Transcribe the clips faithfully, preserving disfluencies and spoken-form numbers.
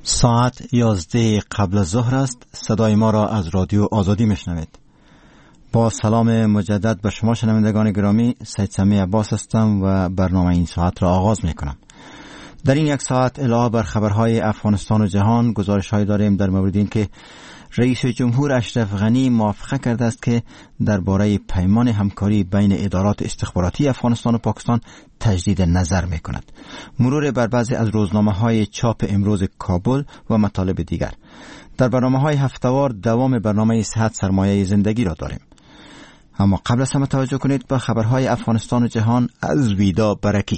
ساعت یازده قبل از ظهر است. صدای ما را از رادیو آزادی میشنوید. با سلام مجدد به شما شنوندگان گرامی، سید سمی عباس هستم و برنامه این ساعت را آغاز میکنم. در این یک ساعت علاوه بر خبرهای افغانستان و جهان، گزارش‌هایی داریم در مورد این که رئیس جمهور اشرف غنی موافقه کرده است که درباره پیمان همکاری بین ادارات استخباراتی افغانستان و پاکستان تجدید نظر میکند. مرور بر بعضی از روزنامه‌های چاپ امروز کابل و مطالب دیگر. در برنامه‌های هفته‌وار دوام برنامه صحت سرمایه زندگی را داریم. اما قبل از همه توجه کنید به خبرهای افغانستان و جهان از ویدا برکی.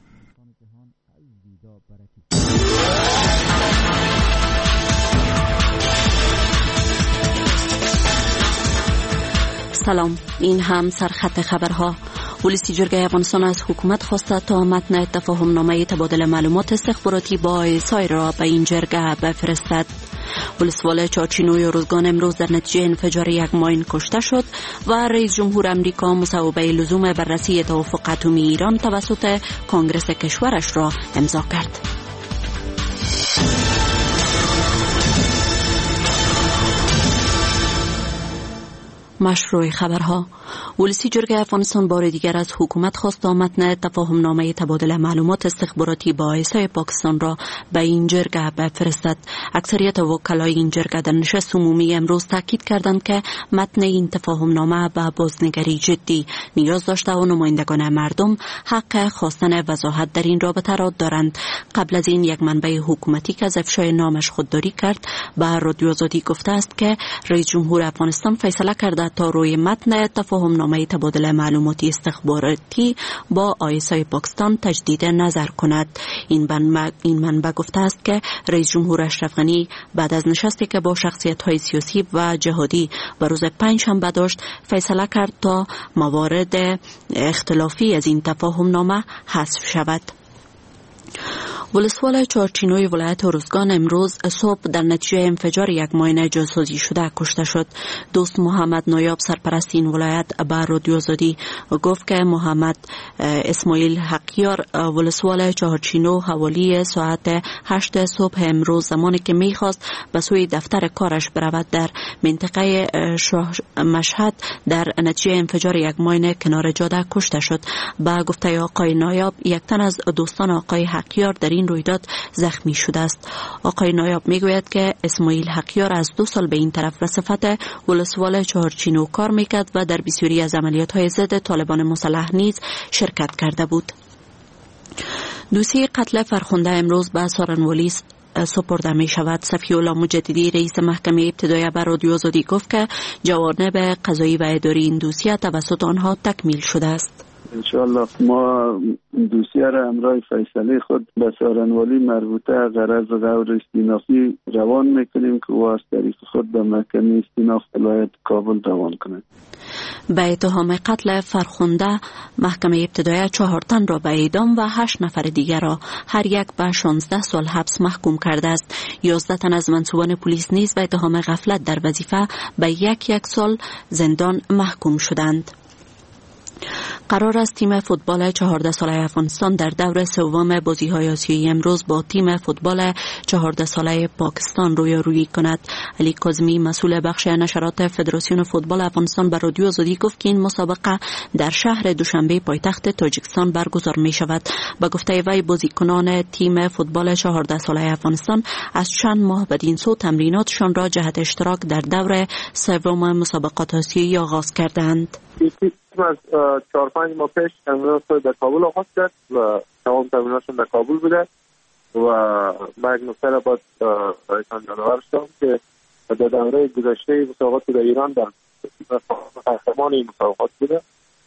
سلام، این هم سرخط خبرها. ولسی جرگه افغانستان از حکومت خواسته تا متن تفاهم نامه تبادل معلومات استخباراتی با ایسای را به این جرگه بفرستد. ولسوالی چارچینوی روزگان امروز در نتیجه انفجار یک ماین کشته شد و رئیس جمهور امریکا مصوبه لزوم بررسی توافق اتمی ایران توسط کنگره کشورش را امضا کرد. مشروع خبرها. ولسی جرگه افغانستان بار دیگر از حکومت خواست تا متن تفاهم نامه تبادل معلومات استخباراتی با ایسای پاکستان را به این جرگه بفرستد. اکثریت وکلای این جرگه در نشست عمومی امروز تاکید کردند که متن این تفاهم نامه به بازنگری جدی نیاز داشته و نمایندگان مردم حق خواستن وضاحت در این رابطه را دارند. قبل از این یک منبع حکومتی که از افشای نامش خودداری کرد به رادیو آزادی گفته است که رئیس جمهور افغانستان فیصله کرده تا روی متن تفاهم نامه تبادل معلوماتی استخباراتی با ایسای پاکستان تجدید نظر کند. این منبع این منبع گفته است که رئیس جمهور اشرف غنی بعد از نشستی که با شخصیت‌های سیاسی و جهادی به روز پنجشنبه داشت، فیصله کرد تا موارد اختلافی از این تفاهم نامه حذف شود. ولسوالی چارچینوی ولایت روزگان امروز صبح در نتیجه انفجار یک ماین جاسازی شده کشته شد. دوست محمد نایاب سرپرست این ولایت به رادیو آزادی گفت که محمد اسماعیل حقیار ولسوالی چارچینو حوالی ساعت هشت صبح امروز زمانی که میخواست به سوی دفتر کارش برود در منطقه مشهد در نتیجه انفجار یک ماین کنار جاده کشته شد. با گفته آقای نایاب یک تن از دوستان آقای حقیار در این رویداد زخمی شده است. آقای نایاب میگوید که اسماعیل حقیار از دو سال به این طرف به صفت ولسوال چهارچینو کار میکرد و در بسیاری از عملیات‌های ضد طالبان مسلح نیز شرکت کرده بود. دوسیه قتل فرخنده امروز به سارنوالی سپرده می شود. صفی الله مجددی رئیس محکمه ابتدایی به رادیو آزادی گفت که جوانب قضایی و اداری این دوسیه توسط آنها تکمیل شده است. انشاءالله ما دوسیه را امرای فیصله خود به سارنوالی مربوطه غرض غور استینافی روان میکنیم که او از طریق خود به محکمه استیناف ولایت کابل روان کنند. به اتهام قتل فرخنده محکمه ابتدایی چهار تن را به اعدام و هشت نفر دیگر را هر یک به شانزده سال حبس محکوم کرده است. یازده تن از منصوبان پلیس نیز به اتهام غفلت در وظیفه به یک یک سال زندان محکوم شدند. قرار است تیم فوتبال چهارده ساله افغانستان در دور سوم بازی‌های آسیایی امروز با تیم فوتبال چهارده ساله پاکستان رویارویی کند. علی کاظمی مسئول بخش نشرات فدراسیون فوتبال افغانستان به رادیو آزادی گفت که این مسابقه در شهر دوشنبه پایتخت تاجیکستان برگزار می شود. به گفته وی بازیکنان تیم فوتبال چهارده ساله افغانستان از چند ماه بدین سو تمریناتشان را جهت اشتراک در دور سوم مسابقات آسیایی آغاز کردند. از چهار پنج ماه پیش تمرینات در کابل آغاز کرد و تمام تمریناتشون در کابل بوده و من یک نکته را باید رایتان جانور شدم که در دوره گذشته مسابقات در ایران در قهرمان این مسابقات بوده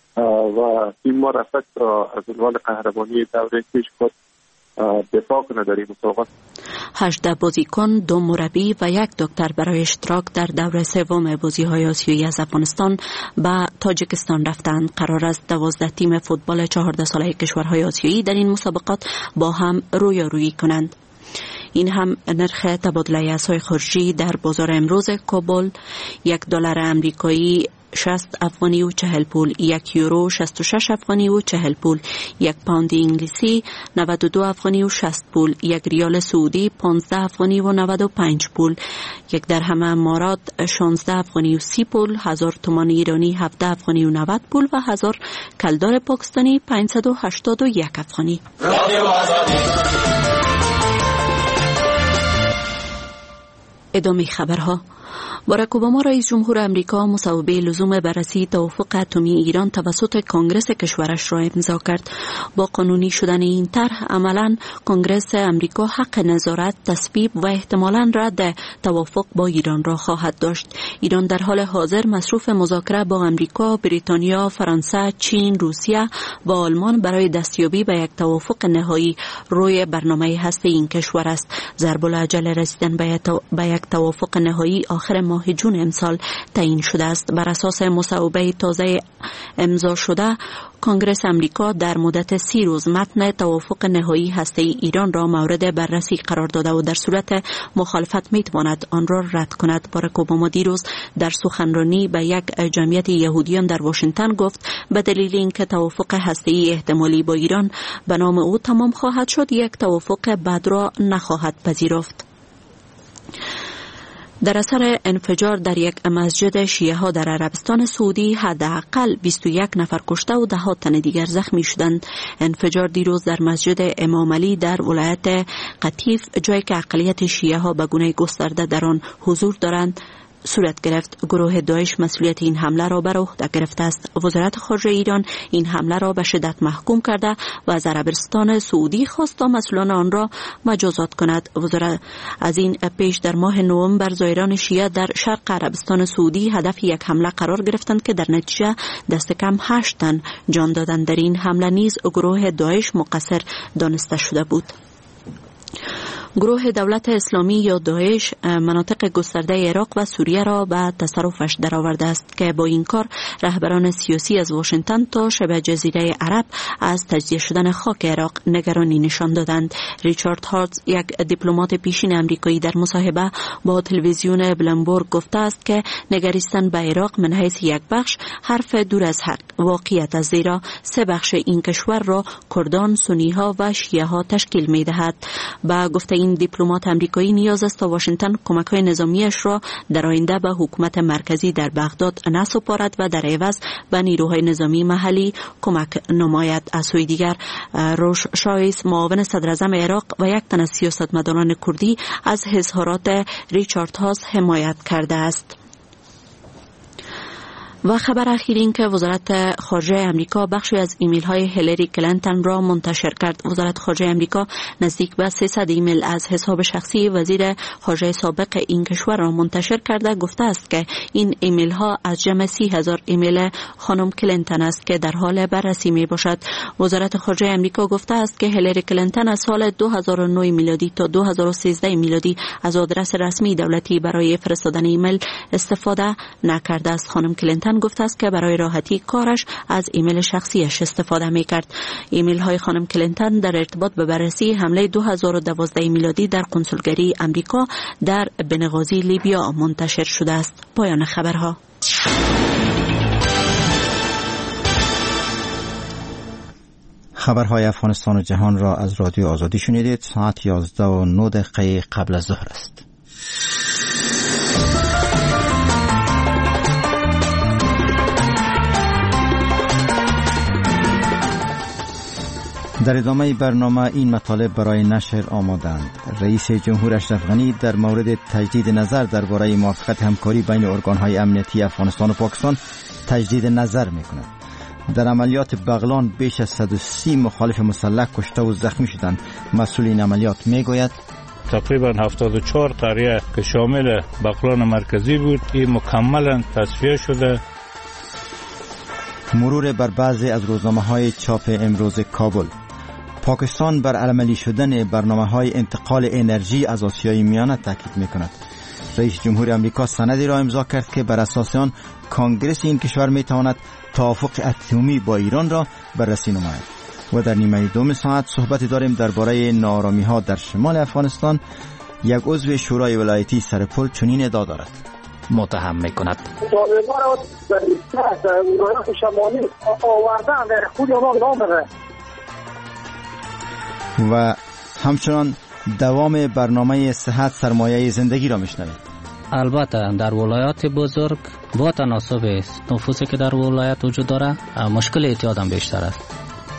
و تیم ما رفت از عنوان قهرمانی دوره پیش خود دفاع کنه در این مسابقات. هجده بازیکن، دو مربی و یک دکتر برای اشتراک در دوره سوم بازی‌های آسیایی از افغانستان به تاجیکستان رفتند. قرار است دوازده تیم فوتبال چهارده ساله کشورهای آسیایی در این مسابقات با هم رویارویی کنند. این هم نرخ تبادله اسعار خارجی در بازار امروز کابل یک دلار امریکایی شصت افغانی و چهل پول، یک یورو شصت و شش افغانی و چهل پول، یک پوند انگلیسی نود و دو افغانی و شصت پول، یک ریال سعودی پانزده افغانی و نود و پنج پول، یک درهم امارات شانزده افغانی و سی پول، هزار تومان ایرانی هفده افغانی و نود پول و هزار کلدار پاکستانی پانصد و هشتاد و یک افغانی. ادامه خبرها. باراک اوباما رئیس جمهور امریکا مصوبه لزوم بررسی توافق اتمی ایران توسط کنگره کشورش را امضا کرد. با قانونی شدن این طرح عملاً کنگره امریکا حق نظارت، تصویب و احتمالاً رد توافق با ایران را خواهد داشت. ایران در حال حاضر مصروف مذاکره با امریکا، بریتانیا، فرانسه، چین، روسیه و آلمان برای دستیابی به یک توافق نهایی روی برنامه هسته این کشور است. ضرب العجله رسیدن به یک توافق نهایی آخر ماه جون امسال تعیین شده است. بر اساس مصوبه تازه امضا شده، کنگره امریکا در مدت سی روز متن توافق نهایی هسته ایران را مورد بررسی قرار داده و در صورت مخالفت میتواند آن را رد کند. باراک اوباما دیروز در سخنرانی به یک جمعیت یهودیان در واشنگتن گفت به دلیل اینکه توافق هسته‌ای احتمالی با ایران به نام او تمام خواهد شد، یک توافق بعد را نخواهد پذیرفت. در اثر انفجار در یک مسجد شیعه ها در عربستان سعودی حداقل بیست و یک نفر کشته و ده ها تن دیگر زخمی شدند. انفجار دیروز در مسجد امام علی در ولایت قطیف، جایی که اقلیت شیعه ها به گونه گسترده در آن حضور دارند، صورت گرفت. گروه داعش مسئولیت این حمله را بر عهده گرفته است. وزارت خارجه ایران این حمله را به شدت محکوم کرده و از عربستان سعودی خواست تا مسئولان آن را مجازات کند. وزارت از این پیش در ماه نوامبر زائران شیعه در شرق عربستان سعودی هدف یک حمله قرار گرفتند که در نتیجه دست کم هشت تن جان دادند. در این حمله نیز گروه داعش مقصر دانسته شده بود. گروه دولت اسلامی یا داعش مناطق گسترده عراق و سوریه را به تصرفش درآورده است که با این کار رهبران سیاسی از واشنگتن تا شبه جزیره عرب از تجزیه شدن خاک عراق نگرانی نشان دادند. ریچارد هارتز، یک دیپلمات پیشین امریکایی، در مصاحبه با تلویزیون بلومبرگ گفته است که نگریستن به عراق من حیث یک بخش حرف دور از حق واقعیت است، زیرا سه بخش این کشور را کردان، سنی ها و شیعه ها تشکیل می دهد. با گفته این دیپلمات امریکایی نیاز است تا واشنگتن کمک‌های نظامیش را در آینده به حکومت مرکزی در بغداد نسپارد و در عوض به نیروهای نظامی محلی کمک نماید. از سوی دیگر روش شایس، معاون صدر اعظم عراق و یک تن از سیاستمداران کردی، از اظهارات ریچارد هاس حمایت کرده است. و خبر اخیر این که وزارت خارجه امریکا بخشی از ایمیل های هیلاری کلینتون را منتشر کرد. وزارت خارجه امریکا نزدیک به سیصد ایمیل از حساب شخصی وزیر خارجه سابق این کشور را منتشر کرده گفته است که این ایمیل ها از جمع سی هزار ایمیل خانم کلینتون است که در حال بررسی می باشد. وزارت خارجه امریکا گفته است که هیلاری کلینتون از سال دو هزار و نه میلادی تا دو هزار و سیزده میلادی از آدرس رسمی دولتی برای فرستادن ایمیل استفاده نکرده است. خانم کلینتون گفته است که برای راحتی کارش از ایمیل شخصیش استفاده می‌کرد. ایمیل های خانم کلینتون در ارتباط به بررسی حمله دو هزار و دوازده میلادی در کنسولگری امریکا در بنغازی لیبیا منتشر شده است. پایان خبرها. خبرهای افغانستان و جهان را از رادیو آزادی شنیدید. ساعت یازده و نه دقیقه قبل از ظهر است. در ادامه برنامه این مطالب برای نشر آمادند. رئیس جمهور اشرف غنی در مورد تجدید نظر درباره موافقت همکاری بین ارگان‌های امنیتی افغانستان و پاکستان تجدید نظر می‌کند. در عملیات بغلان بیش از صد و سی مخالف مسلح کشته و زخمی شدند. مسئول این عملیات میگوید تقریبا هفتاد و چهار قریه که شامل بغلان مرکزی بود این مکملا تصفیه شده. مرور بر بعضی از روزنامه‌های چاپ امروز کابل. پاکستان بر عملی شدن برنامه‌های انتقال انرژی از آسیای میانه تاکید می‌کند. رئیس جمهور آمریکا سندی را امضا کرد که بر اساس آن کنگره این کشور می‌تواند توافق اتمی با ایران را بررسی نماید. و در نیمه دوم ساعت صحبت داریم درباره ناآرامی‌ها در شمال افغانستان. یک عضو شورای ولایتی سرپل چنین ادعا دارد: متهم میکند. طالبان را در ولایات شمالی آوردن و خود ما نامره و همچنان دوام برنامه صحت سرمایه زندگی را میشنوید. البته در ولایات بزرگ با تناسب نفوسی که در ولایت وجود داره مشکل اعتیاد هم بیشتر است.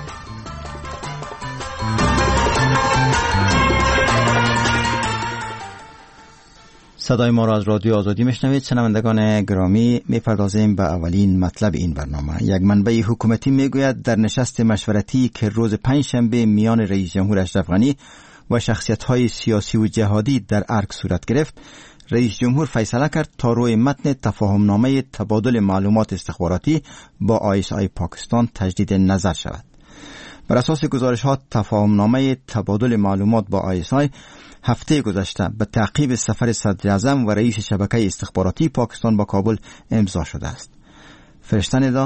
صدای ما را از رادیو آزادی میشنوید. شنوندگان گرامی، میپردازیم به اولین مطلب این برنامه. یک منبع حکومتی میگوید در نشست مشورتی که روز پنجشنبه میان رئیس جمهور اشرف غنی و شخصیت‌های سیاسی و جهادی در ارگ صورت گرفت، رئیس جمهور فیصله کرد تا روی متن تفاهمنامه تبادل معلومات استخباراتی با آی اس آی پاکستان تجدید نظر شود. بر اساس گزارش‌ها تفاهمنامه تبادل معلومات با آی اس آی هفته گذشته به تعقیب سفر صدر اعظم و رئیس شبکه استخباراتی پاکستان با کابل امضا شده است. فرشته ندا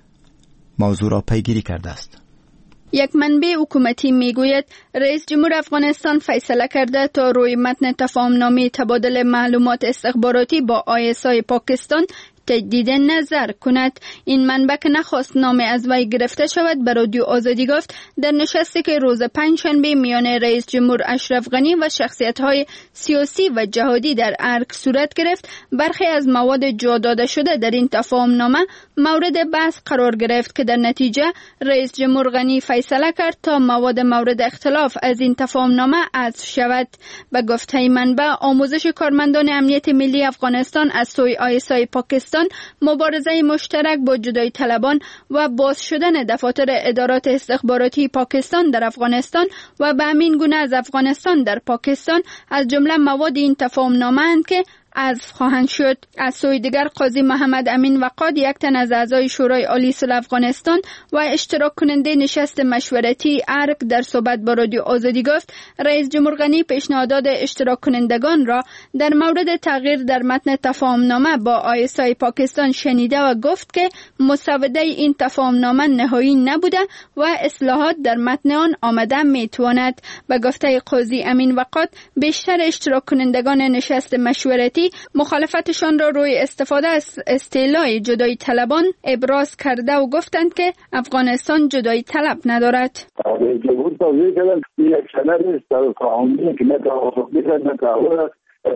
موضوع را پیگیری کرده است. یک منبع حکومتی میگوید رئیس جمهور افغانستان فیصله کرده تا روی متن تفاهمنامه تبادل معلومات استخباراتی با آی اس آی پاکستان تجدید نظر کند. این منبع که نخواست نام از وی گرفته شود به رادیو آزادی گفت در نشستی که روز پنجشنبه میان رئیس جمهور اشرف غنی و شخصیت‌های سیاسی و جهادی در ارگ صورت گرفت، برخی از مواد جا داده شده در این تفاهمنامه مورد بحث قرار گرفت که در نتیجه رئیس جمهور غنی فیصله کرد تا مواد مورد اختلاف از این تفاهمنامه حذف شود. به گفته منبع، آموزش کارمندان امنیت ملی افغانستان از سوی آی اس آی پاکستان، مبارزه مشترک با جدایی طلبان و باز شدن دفاتر ادارات استخباراتی پاکستان در افغانستان و به همین گونه از افغانستان در پاکستان از جمله مواد این تفاهمنامه اند که حذف خواهند شد. از سوی دیگر قاضی محمد امین وقاد، یک تن از اعضای شورای عالی صلح افغانستان و اشتراک کننده نشست مشورتی ارگ، در صحبت با رادیو آزادی گفت رئیس جمهور غنی پیشنهادات اشتراک کنندگان را در مورد تغییر در متن تفاهمنامه با آی اس آی پاکستان شنیده و گفت که مسوده این تفاهمنامه نهایی نبوده و اصلاحات در متن آن آمده میتواند. به گفته قاضی امین وقاد، بیشتر اشتراک کنندگان نشست مشورتی مخالفتشان را روی استفاده از اصطلاح جدایی طلبان ابراز کرده و گفتند که افغانستان جدایی طلب ندارد. جمهور توضیح کردن یک سند است تفاهمی که نه توافق می‌کند نه تعهد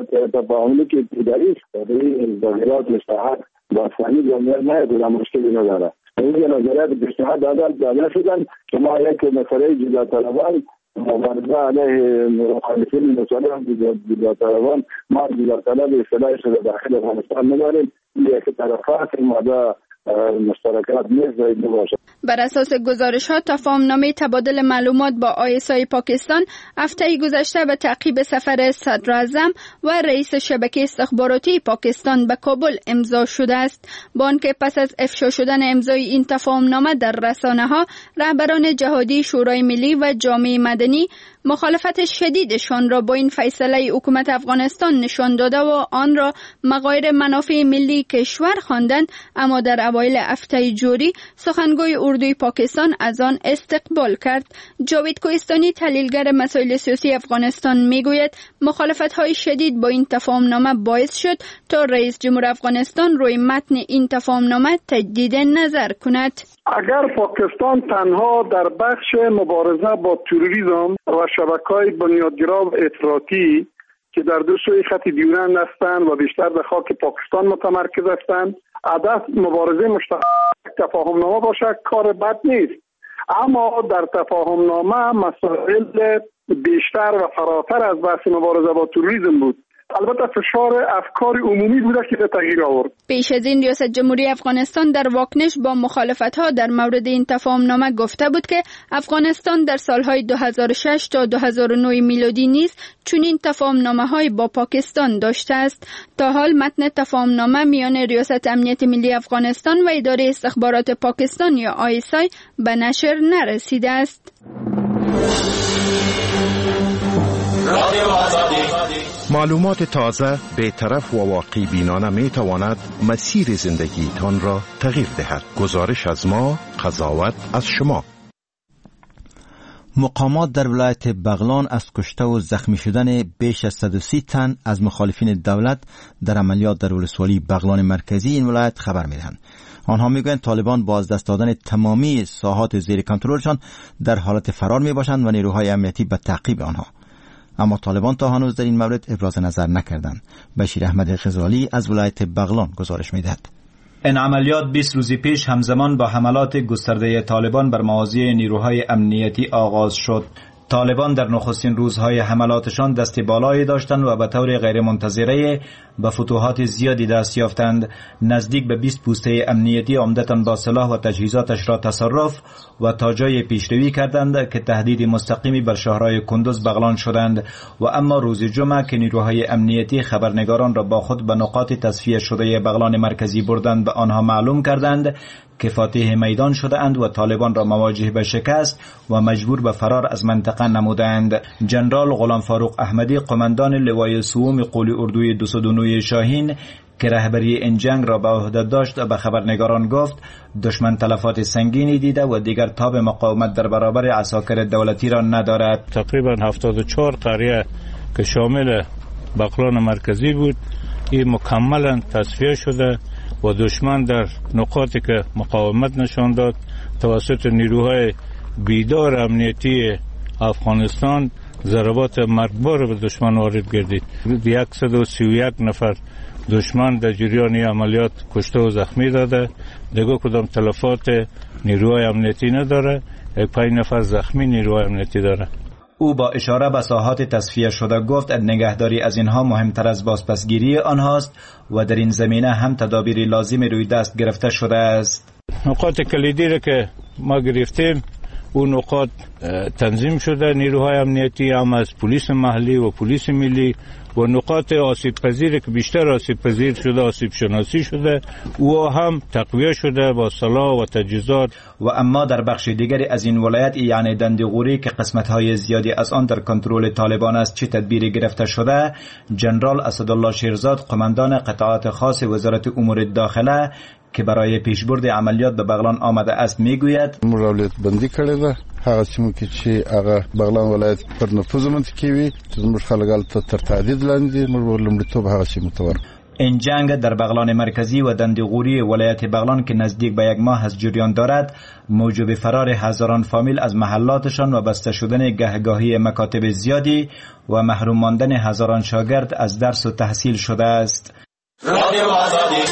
تفاهمی که اداری است این ظاهرات مستحق با فنی جمعیت نه در مشکلی نداره. این نظریات پیشنهاد داده شدن که ما یک مسئله جدایی طلبان مبارزه علیه مخالفین مسئله جدایی طلبان ما جدایی طلب اصطلاحی شده داخل افغانستان نداریم. یک طرفات ماده مشترکات نیز نباشد. بر اساس گزارش ها تفاهمنامه تبادل معلومات با آی اس آی پاکستان هفته گذشته به تعقیب سفر صدر اعظم و رئیس شبکه استخباراتی پاکستان به کابل امضا شده است. با آنکه پس از افشا شدن امضای این تفاهمنامه در رسانه ها، رهبران جهادی، شورای ملی و جامعه مدنی مخالفت شدیدشان را با این فیصله حکومت افغانستان نشان داده و آن را مغایر منافع ملی کشور خواندند، اما در اوایل هفته جوری سخنگوی اردوی پاکستان از آن استقبال کرد. جاوید کوهستانی، تحلیلگر مسائل سیاسی افغانستان، میگوید مخالفت‌های شدید با این تفاهمنامه باعث شد تا رئیس جمهور افغانستان روی متن این تفاهمنامه تجدید نظر کند. اگر پاکستان تنها در بخش مبارزه با تروریسم و شبکه‌های بنیادگرا و افراطی که در دو سوی خط دیورند هستند و بیشتر در خاک پاکستان متمرکز هستند هدف مبارزه مشترک تفاهمنامه باشد، کار بد نیست. اما در تفاهمنامه مسائل بیشتر و فراتر از بحث مبارزه با تروریسم بود. البته فشار افکار عمومی بوده که به تغییر آورد. پیش از این ریاست جمهوری افغانستان در واکنش با مخالفت‌ها در مورد این تفاهمنامه گفته بود که افغانستان در سالهای دو هزار و شش تا دو هزار و نه میلادی نیز چنین تفاهمنامه‌های با پاکستان داشته است. تا حال متن تفاهمنامه میان ریاست امنیت ملی افغانستان و اداره استخبارات پاکستان یا آی اس آی به نشر نرسیده است. معلومات تازه، بی‌طرف و واقعی بینانه می تواند مسیر زندگیتان را تغییر دهد. گزارش از ما، قضاوت از شما. مقامات در ولایت بغلان از کشته و زخمی شدن بیش از صد و سی تن از مخالفین دولت در عملیات در ولسوالی بغلان مرکزی این ولایت خبر میدهند. آنها میگویند طالبان با از دست دادن تمامی ساحات زیر کنترلشان در حالت فرار میباشند و نیروهای امنیتی به تعقیب آنها. اما طالبان تا هنوز در این مورد ابراز نظر نکردند. بشیر احمد غزالی از ولایت بغلان گزارش میدهد. این عملیات بیست روز پیش همزمان با حملات گسترده طالبان بر مواضع نیروهای امنیتی آغاز شد. طالبان در نخستین روزهای حملاتشان دست بالایی داشتند و به طور غیر منتظره به فتوحات زیادی دست یافتند. نزدیک به بیست پوسته امنیتی عمدتاً با سلاح و تجهیزاتش را تصرف و تا جای پیشروی کردند که تهدید مستقیمی بر شهرهای کندوز بغلان شدند. و اما روز جمعه که نیروهای امنیتی خبرنگاران را با خود به نقاط تصفیه شده بغلان مرکزی بردند، به آنها معلوم کردند که فاتح میدان شده اند و طالبان را مواجه به شکست و مجبور به فرار از منطقه نمودند. جنرال غلام فاروق احمدی، قماندان لوای سوم قولی اردوی دو صد و نه شاهین که رهبری این جنگ را به عهده داشت، به خبرنگاران گفت دشمن تلفات سنگینی دیده و دیگر تاب مقاومت در برابر عساکر دولتی را ندارد. تقریبا هفتاد و چهار قریه که شامل بغلان مرکزی بود این مکملا تصفیه شده و دشمن در نقاطی که مقاومت نشان داد توسط نیروهای بیدار امنیتی افغانستان ضربات مرگبار به دشمن وارد گردید. صد و سی و یک نفر دشمن در جریان عملیات کشته و زخمی داده، دیگه کدام تلفات نیروهای امنیتی نداره. یک پنج نفر زخمی نیروهای امنیتی داره. او با اشاره به ساحات تصفیه شده گفت نگهداری از اینها مهمتر از بازپسگیری آنهاست و در این زمینه هم تدابیر لازم روی دست گرفته شده است. نقاط کلیدی را که ما گرفتیم اون نقاط تنظیم شده، نیروهای امنیتی هم از پلیس محلی و پلیس ملی و نقاط آسیب پذیر که بیشتر آسیب پذیر شده آسیب شناسی شده او هم تقویه شده با سلاح و تجهیزات. و اما در بخش دیگری از این ولایت یعنی دندیغوری که قسمت‌های زیادی از آن در کنترل طالبان است چه تدبیری گرفته شده؟ جنرال اسدالله شیرزاد، قماندان قطعات خاص وزارت امور داخله که برای پیشبرد عملیات به بغلان آمده است میگوید مراولت بندی کړی ده هغه سیمو کې چې هغه بغلان ولایت پر نفوذ منطقې وي زموږ خلک هلته تر تهدید لاندې موږ لومړیتوب هغه سیمو ته ورکړو. این جنگ در بغلان مرکزی و دندیغوری ولایت بغلان که نزدیک به یک ماه از جریان دارد موجب فرار هزاران فامیل از محلاتشان و بسته شدن گهگاهی مکاتب زیادی و محروم ماندن هزاران شاگرد از درس و تحصیل شده است. رادیو آزادی.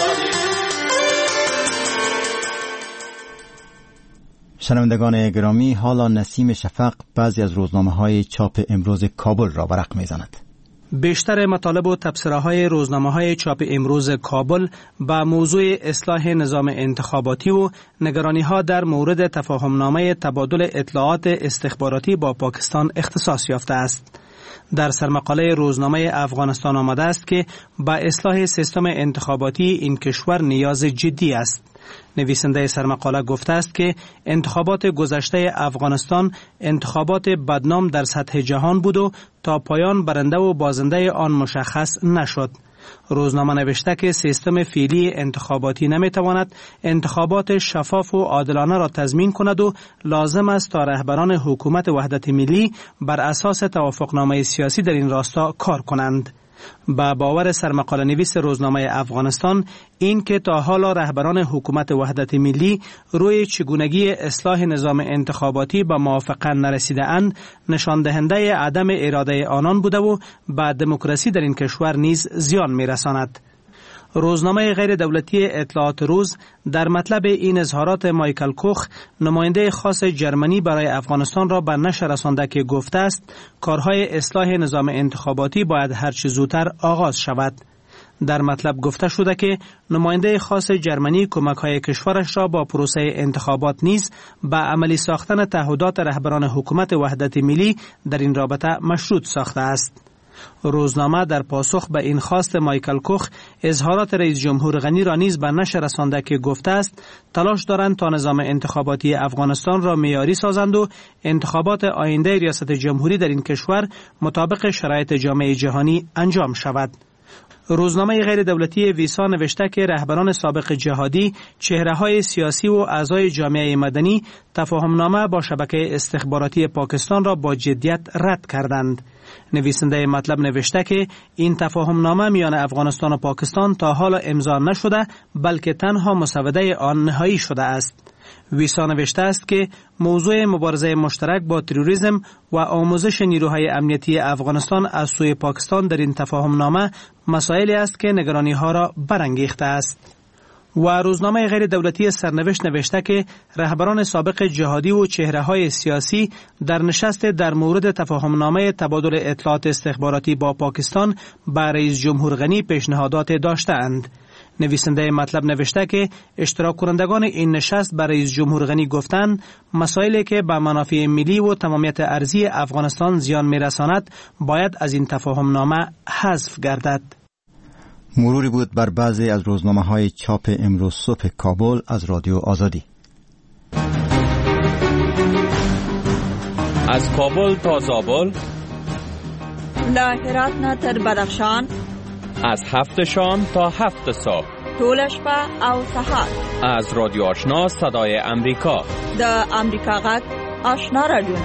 شنوندگان گرامی، حالا نسیم شفق بعضی از روزنامه‌های چاپ امروز کابل را ورق می‌زند. بیشتر مطالب و تبصره‌های روزنامه‌های چاپ امروز کابل با موضوع اصلاح نظام انتخاباتی و نگرانی‌ها در مورد تفاهمنامه تبادل اطلاعات استخباراتی با پاکستان اختصاص یافته است. در سرمقاله روزنامه افغانستان آمده است که با اصلاح سیستم انتخاباتی این کشور نیاز جدی است. نویسنده سرمقاله گفته است که انتخابات گذشته افغانستان انتخابات بدنام در سطح جهان بود و تا پایان برنده و بازنده آن مشخص نشد. روزنامه نوشته که سیستم فعلی انتخاباتی نمیتواند انتخابات شفاف و عادلانه را تضمین کند و لازم است تا رهبران حکومت وحدت ملی بر اساس توافقنامه سیاسی در این راستا کار کنند. با باور سرمقاله نویس روزنامه افغانستان این که تا حالا رهبران حکومت وحدت ملی روی چگونگی اصلاح نظام انتخاباتی به موافقه نرسیده اند نشان دهنده عدم اراده آنان بوده و به دموکراسی در این کشور نیز زیان میرساند. روزنامه غیر دولتی اطلاعات روز در مطلب این اظهارات مایکل کوخ نماینده خاص جرمنی برای افغانستان را به نشر رسانده که گفته است کارهای اصلاح نظام انتخاباتی باید هرچه زودتر آغاز شود. در مطلب گفته شده که نماینده خاص جرمنی کمک‌های کشورش را با پروسه انتخابات نیز به عملی ساختن تعهدات رهبران حکومت وحدت ملی در این رابطه مشروط ساخته است. روزنامه در پاسخ به این خواست مایکل کوخ اظهارات رئیس جمهور غنی را نیز به نشر رسانده که گفته است تلاش دارند تا نظام انتخاباتی افغانستان را معیاری سازند و انتخابات آینده ریاست جمهوری در این کشور مطابق شرایط جامعه جهانی انجام شود. روزنامه غیر دولتی ویسا نوشته که رهبران سابق جهادی، چهره‌های سیاسی و اعضای جامعه مدنی تفاهمنامه با شبکه استخباراتی پاکستان را با جدیت رد کردند. نویسنده مطلب نوشته که این تفاهمنامه میان افغانستان و پاکستان تا حالا امضا نشده، بلکه تنها مسوده آن نهایی شده است. ویسا نوشته است که موضوع مبارزه مشترک با تروریسم و آموزش نیروهای امنیتی افغانستان از سوی پاکستان در این تفاهمنامه مسائلی است که نگرانی ها را برانگیخته است. و روزنامه غیر دولتی سرنوشت نوشته که رهبران سابق جهادی و چهره‌های سیاسی در نشست در مورد تفاهمنامه تبادل اطلاعات استخباراتی با پاکستان به رئیس جمهور غنی پیشنهادات داشتند. نویسنده مطلب نوشته که اشتراک کنندگان این نشست به رئیس جمهور غنی گفتند مسائلی که به منافع ملی و تمامیت ارضی افغانستان زیان می‌رساند باید از این تفاهمنامه حذف گردد. مروری بود بر بعضی از روزنامه‌های چاپ امروز صبح کابل از رادیو آزادی. از کابل تا زابل، له هرات نه تر بدخشان، از هفت شام تا هفت صبح، طول شپه او سهار، از رادیو آشنا صدای امریکا، د امریکا غږ آشنا رادیو.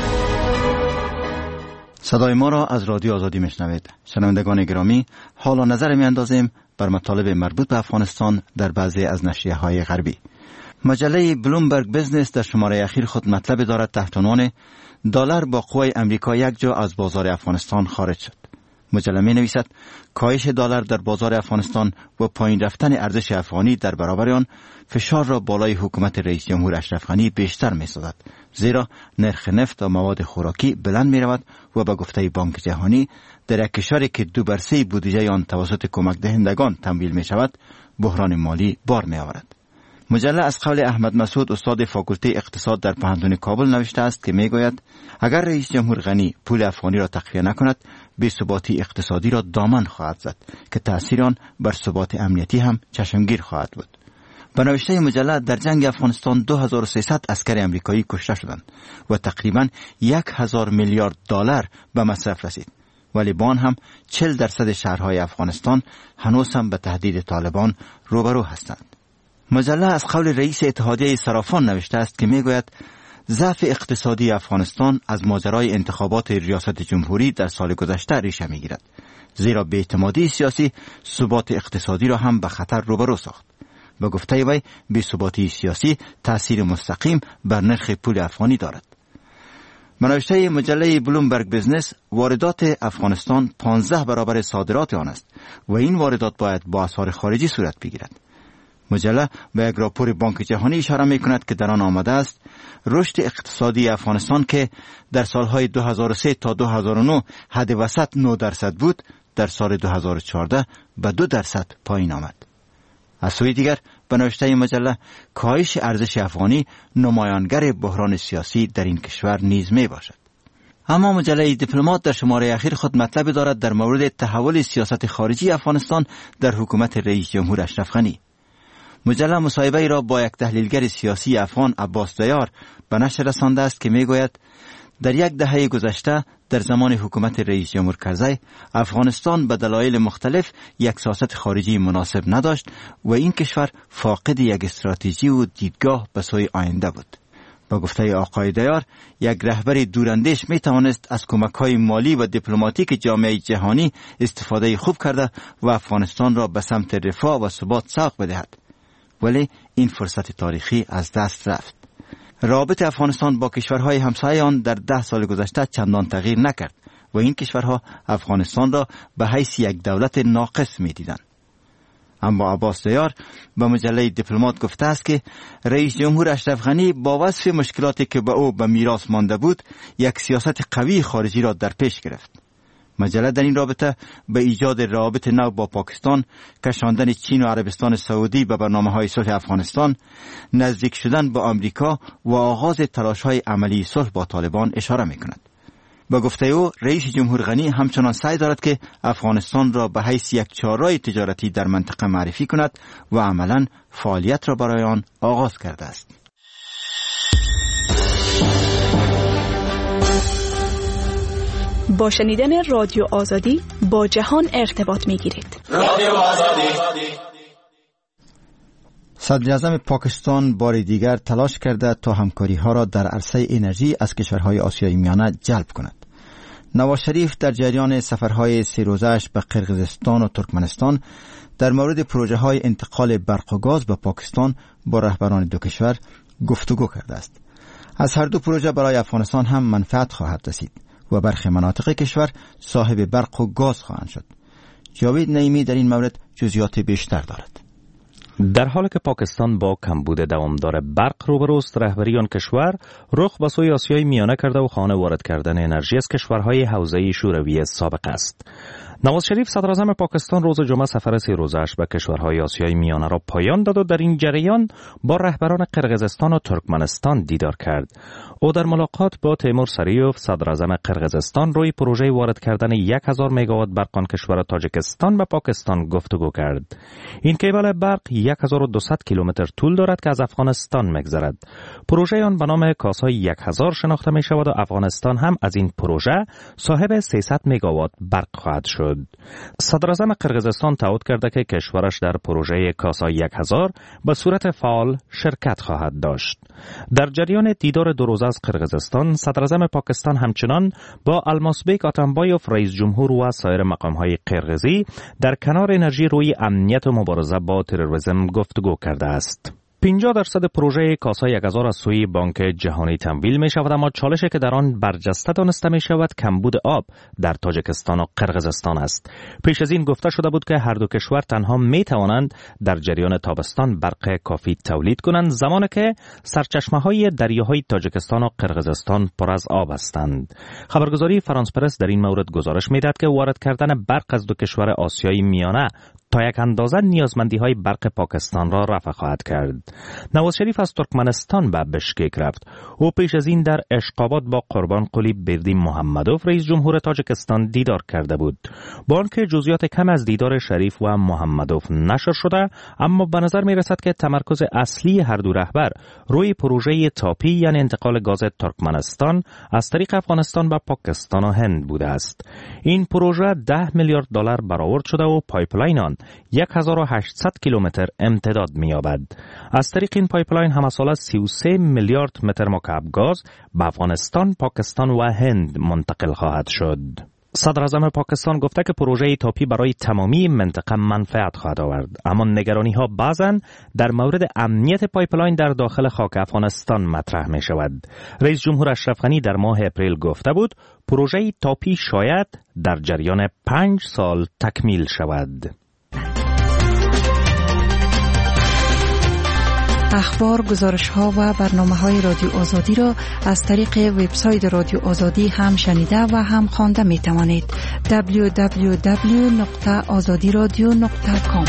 صدای ما را از رادیو آزادی میشنوید. شنوندگان گرامی، حال و نظر می اندازیم بر مطالب مربوط به افغانستان در بعضی از نشریه های غربی. مجله بلومبرگ بیزنس در شماره اخیر خود مطلب دارد تحت عنوان دلار با قوای امریکا یک جا از بازار افغانستان خارج شد. مجله می نویسد کاهش دلار در بازار افغانستان و پایین رفتن ارزش افغانی در برابر آن فشار را بالای حکومت رئیس جمهور اشرف غنی بیشتر می سازد، زیرا نرخ نفت و مواد خوراکی بلند می رود و به گفته بانک جهانی در یک کشوری که دو بر سه بودجه آن توسط کمک دهندگان تمویل می شود بحران مالی بار می آورد. مجله از قول احمد مسعود استاد فاکولته اقتصاد در پوهنتون کابل نوشته است که می گوید اگر رئیس جمهور غنی پول افغانی را تخفیه نکند بی‌ثباتی اقتصادی را دامن خواهد زد که تأثیر آن بر ثبات امنیتی هم چشمگیر خواهد بود. به نوشته مجله در جنگ افغانستان دو هزار و سیصد عسکر امریکایی کشته شدند و تقریباً یک هزار میلیارد دلار به مصرف رسید، ولی با آن هم چهل درصد شهرهای افغانستان هنوز هم به تهدید طالبان روبرو هستند. مجله از قول رئیس اتحادیه صرافان نوشته است که میگوید ضعف اقتصادی افغانستان از ماجرای انتخابات ریاست جمهوری در سال گذشته ریشه میگیرد، زیرا بی‌اعتمادی سیاسی ثبات اقتصادی را هم به خطر روبرو ساخت. به گفته وی بی‌ثباتی سیاسی تأثیر مستقیم بر نرخ پول افغانی دارد. نوشته مجله بلومبرگ بیزنس واردات افغانستان پانزده برابر صادرات آن است و این واردات باید با اسعار خارجی صورت بگیرد. مجله به یک راپور بانک جهانی اشاره می کند که در آن آمده است رشد اقتصادی افغانستان که در سالهای دو هزار و سه تا دو هزار و نه حد وسط نه درصد بود در سال دو هزار و چهارده به دو درصد پایین آمد. از سوی دیگر به نوشته مجله کاهش ارزش افغانی نمایانگر بحران سیاسی در این کشور نیز می باشد. اما مجله دیپلمات در شماره اخیر خود مطلب دارد در مورد تحول سیاست خارجی افغانستان در حکومت رئیس جمهور اشرف غنی. مجله مصاحبه را با یک تحلیلگر سیاسی افغان عباس دیار به نشر رسانده است که میگوید در یک دهه گذشته در زمان حکومت رئیس جمهور کرزی افغانستان به دلایل مختلف یک سیاست خارجی مناسب نداشت و این کشور فاقد یک استراتژی و دیدگاه به سوی آینده بود. با گفته آقای دیار یک رهبر دوراندیش می توانست از کمک‌های مالی و دیپلماتیک جامعه جهانی استفاده خوب کرده و افغانستان را به سمت رفاه و ثبات ساق بدهد، ولی این فرصت تاریخی از دست رفت. رابط افغانستان با کشورهای همسایه آن در ده سال گذشته چندان تغییر نکرد و این کشورها افغانستان را به حیث یک دولت ناقص می دیدند. اما عباس دیار به مجله دیپلمات گفته است که رئیس جمهور اشرف غنی با وصف مشکلاتی که به او به میراث مانده بود یک سیاست قوی خارجی را در پیش گرفت. مجله در این رابطه به ایجاد روابط نو با پاکستان، کشاندن چین و عربستان سعودی به برنامه‌های صلح افغانستان، نزدیک شدن با آمریکا و آغاز تلاش‌های عملی صلح با طالبان اشاره می‌کند. با گفته او رئیس جمهور غنی همچنان سعی دارد که افغانستان را به حیث یک چهارراه تجارتی در منطقه معرفی کند و عملاً فعالیت را برای آن آغاز کرده است. با شنیدن رادیو آزادی با جهان ارتباط میگیرید. رادیو آزادی. صدر اعظم پاکستان بار دیگر تلاش کرده تا همکاری ها را در عرصه انرژی از کشورهای آسیای میانه جلب کند. نواز شریف در جریان سفرهای سه روزه‌اش به قرقیزستان و ترکمنستان در مورد پروژه های انتقال برق و گاز به پاکستان با رهبران دو کشور گفتگو کرده است. از هر دو پروژه برای افغانستان هم منفعت خواهد رسید و برخی مناطق کشور صاحب برق و گاز خواهند شد. جاوید نعیمی در این مورد جزئیات بیشتر دارد. در حالی که پاکستان با کمبود دوامدار برق روبروست، رهبری آن کشور رخ به سوی آسیای میانه کرده و خواهان وارد کردن انرژی از کشورهای حوزه شوروی سابق است. نواز شریف صدر اعظم پاکستان روز جمعه سفر سه روزه‌اش به کشورهای آسیای میانه را پایان داد و در این جریان با رهبران قرقیزستان و ترکمنستان دیدار کرد. او در ملاقات با تیمور سریوف صدر اعظم قرقیزستان روی پروژه وارد کردن یک هزار مگاوات برق آن کشور تاجیکستان به پاکستان گفتگو کرد. این کیبل برق یک هزار و دویست کیلومتر طول دارد که از افغانستان می‌گذرد. پروژه آن به نام کاسای یک هزار شناخته می‌شود و افغانستان هم از این پروژه صاحب سیصد مگاوات برق خواهد شد. صدر اعظم قرقیزستان تعهد کرده که کشورش در پروژه کاسای یک هزار به صورت فعال شرکت خواهد داشت. در جریان دیدار دو روزه از قرقیزستان، صدر اعظم پاکستان همچنان با الماسبک آتمبایوف رئیس جمهور و سایر مقام‌های قرقیزی در کنار انرژی روی امنیت و مبارزه با تروریسم گفتگو کرده است. پنجاه درصد پروژه کاسای یک هزار از سوی بانک جهانی تمویل می شود، اما چالشی که در آن برجسته دانسته می شود کمبود آب در تاجیکستان و قرقیزستان است. پیش از این گفته شده بود که هر دو کشور تنها می توانند در جریان تابستان برق کافی تولید کنند، زمانی که سرچشمه های دریاهای تاجیکستان و قرقیزستان پر از آب هستند. خبرگزاری فرانس پرس در این مورد گزارش می دهد که وارد کردن برق از دو کشور آسیای میانه تا یک اندازه نیازمندی های برق پاکستان را رفع خواهد کرد. نواز شریف از ترکمنستان به بشکک رفت. او پیش از این در اشقاباد با قربان قلی بردی محمدوف رئیس جمهور تاجیکستان دیدار کرده بود. با آنکه جزئیات کم از دیدار شریف و محمدوف نشر شده، اما به نظر می رسد که تمرکز اصلی هر دو رهبر روی پروژه تاپی یعنی انتقال گاز ترکمنستان از طریق افغانستان به پاکستان و هند بوده است. این پروژه ده میلیارد دلار برآورد شده و پایپلاین آن هزار و هشتصد کیلومتر امتداد می‌یابد. از طریق این پایپلاین هم ساله سی و سه میلیارد متر مکعب گاز به افغانستان، پاکستان و هند منتقل خواهد شد. صدر اعظم پاکستان گفته که پروژه تاپی برای تمامی منطقه منفعت خواهد آورد، اما نگرانی‌ها بعضاً در مورد امنیت پایپلاین در داخل خاک افغانستان مطرح می شود. رئیس جمهور اشرف غنی در ماه اپریل گفته بود پروژه تاپی شاید در جریان پنج سال تکمیل شود. اخبار، گزارش‌ها و برنامه‌های رادیو آزادی را از طریق وبسایت رادیو آزادی هم شنیده و هم خوانده می‌توانید. دبلیو دبلیو دبلیو نقطه آزادی رادیو نقطه کام.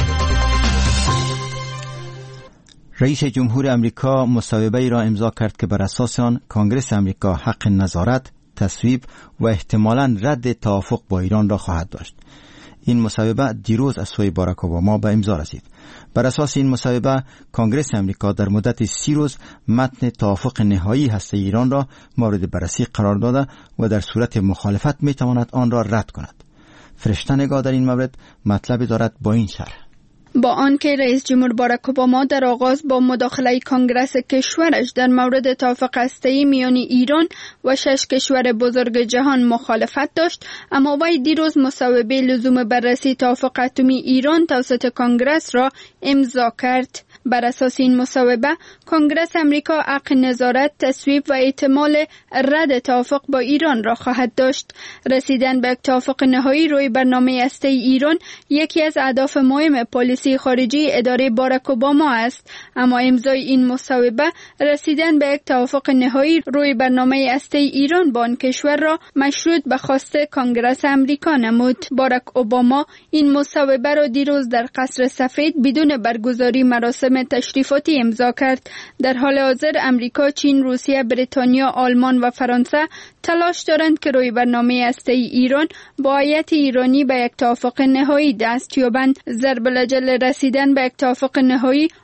رئیس جمهور امریکا مصوبه‌ای را امضا کرد که بر اساس آن کنگره امریکا حق نظارت، تصویب و احتمالاً رد توافق با ایران را خواهد داشت. این مصوبه دیروز از سوی باراک اوباما به امضا رسید. بر اساس این مصوبه کنگره امریکا در مدت سی روز متن توافق نهایی هسته ایران را مورد بررسی قرار داده و در صورت مخالفت می تواند آن را رد کند. فرشته نگاه در این مورد مطلب دارد با این شرح: با آنکه رئیس جمهور باراک اوباما در آغاز با مداخله کنگره کشورش در مورد توافق هسته‌ای میان ایران و شش کشور بزرگ جهان مخالفت داشت، اما وی دیروز مصوبه لزوم بررسی توافق اتمی ایران توسط کنگره را امضا کرد. بر اساس این مصوبه کنگره امریکا حق نظارت، تصویب و احتمال رد توافق با ایران را خواهد داشت. رسیدن به توافق نهایی روی برنامه هسته‌ای ایران یکی از اهداف مهم پالیسی خارجی اداره باراک اوباما است، اما امضای این مصوبه رسیدن به یک توافق نهایی روی برنامه هسته‌ای ایران با آن کشور را مشروط به خواست کنگره امریکا نمود. باراک اوباما این مصوبه را دیروز در قصر سفید بدون برگزاری مراسم تشریفاتی امضا کرد. در حال حاضر امریکا، چین، روسیه، بریتانیا، آلمان و فرانسه تلاش دارند که روی برنامه هسته‌ای ایران با هیئت ایرانی به یک توافق نهایی دست یابند. ضرب العجل رسیدن به یک توافق نهایی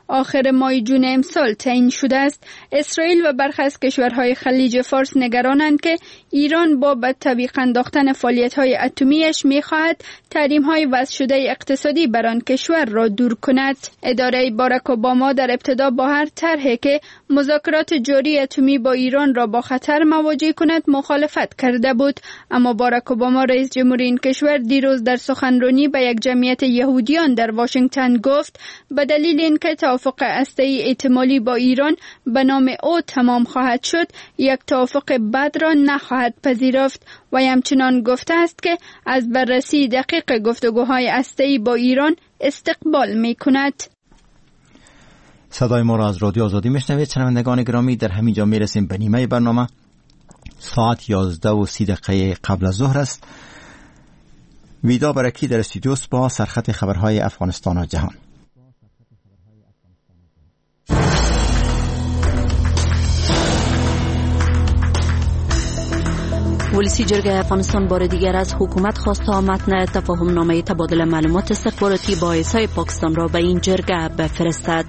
آخر ماه جون امسال تعیین شده است. اسرائیل و برخی از کشورهای خلیج فارس نگرانند که ایران با به تعویق انداختن فعالیت‌های اتمیش می‌خواهد تحریم‌های وضع شده اقتصادی بر آن کشور را دور کند. اداره باراک اوباما در ابتدا با هر طرحی که مذاکرات جاری اتمی با ایران را با خطر مواجه کند مخالفت کرده بود، اما باراک اوباما رئیس جمهور این کشور دیروز در سخنرانی به یک جمعیت یهودیان در واشنگتن گفت به دلیل اینکه توافق هسته‌ای احتمالی با ایران به نام او تمام خواهد شد، یک توافق بد را نخواهد پذیرفت و همچنان گفته است که از بررسی دقیق گفتگوهای هسته‌ای با ایران استقبال می‌کند. صدای ما را از رادیو آزادی میشنوید. شنوندگان گرامی، در همین جا میرسیم به نیمه برنامه. ساعت یازده و سی دقیقه قبل از ظهر است. ویدا برکی در استودیو با سرخط خبرهای افغانستان و جهان. ولسی جرگه افغانستان بار دیگر از حکومت خواست تا متن تفاهم نامه تبادل معلومات استخباراتی با آیسای پاکستان را به این جرگه بفرستد.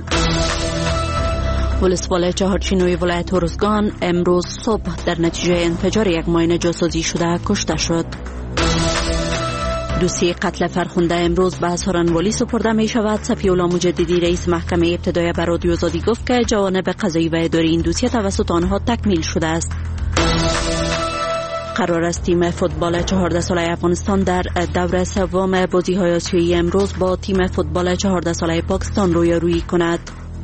ولسوالی چهارچینوی ولایت ارزگان امروز صبح در نتیجه انفجار یک ماین جاسوسی شده کشته شد. دوسیه قتل فرخنده امروز به سارنوالی سپرده می شود. صفی‌الله مجددی رئیس محکمه ابتدایی بر رادیو آزادی گفت که جوانب قضایی و اداری این دوسیه توسط آنها تکمیل شده است. قرار است تیم فوتبال چهارده ساله افغانستان در دور سوم بازی‌های آسیایی امروز با تیم فوتبال چهارده ساله پاکستان رویارویی کند.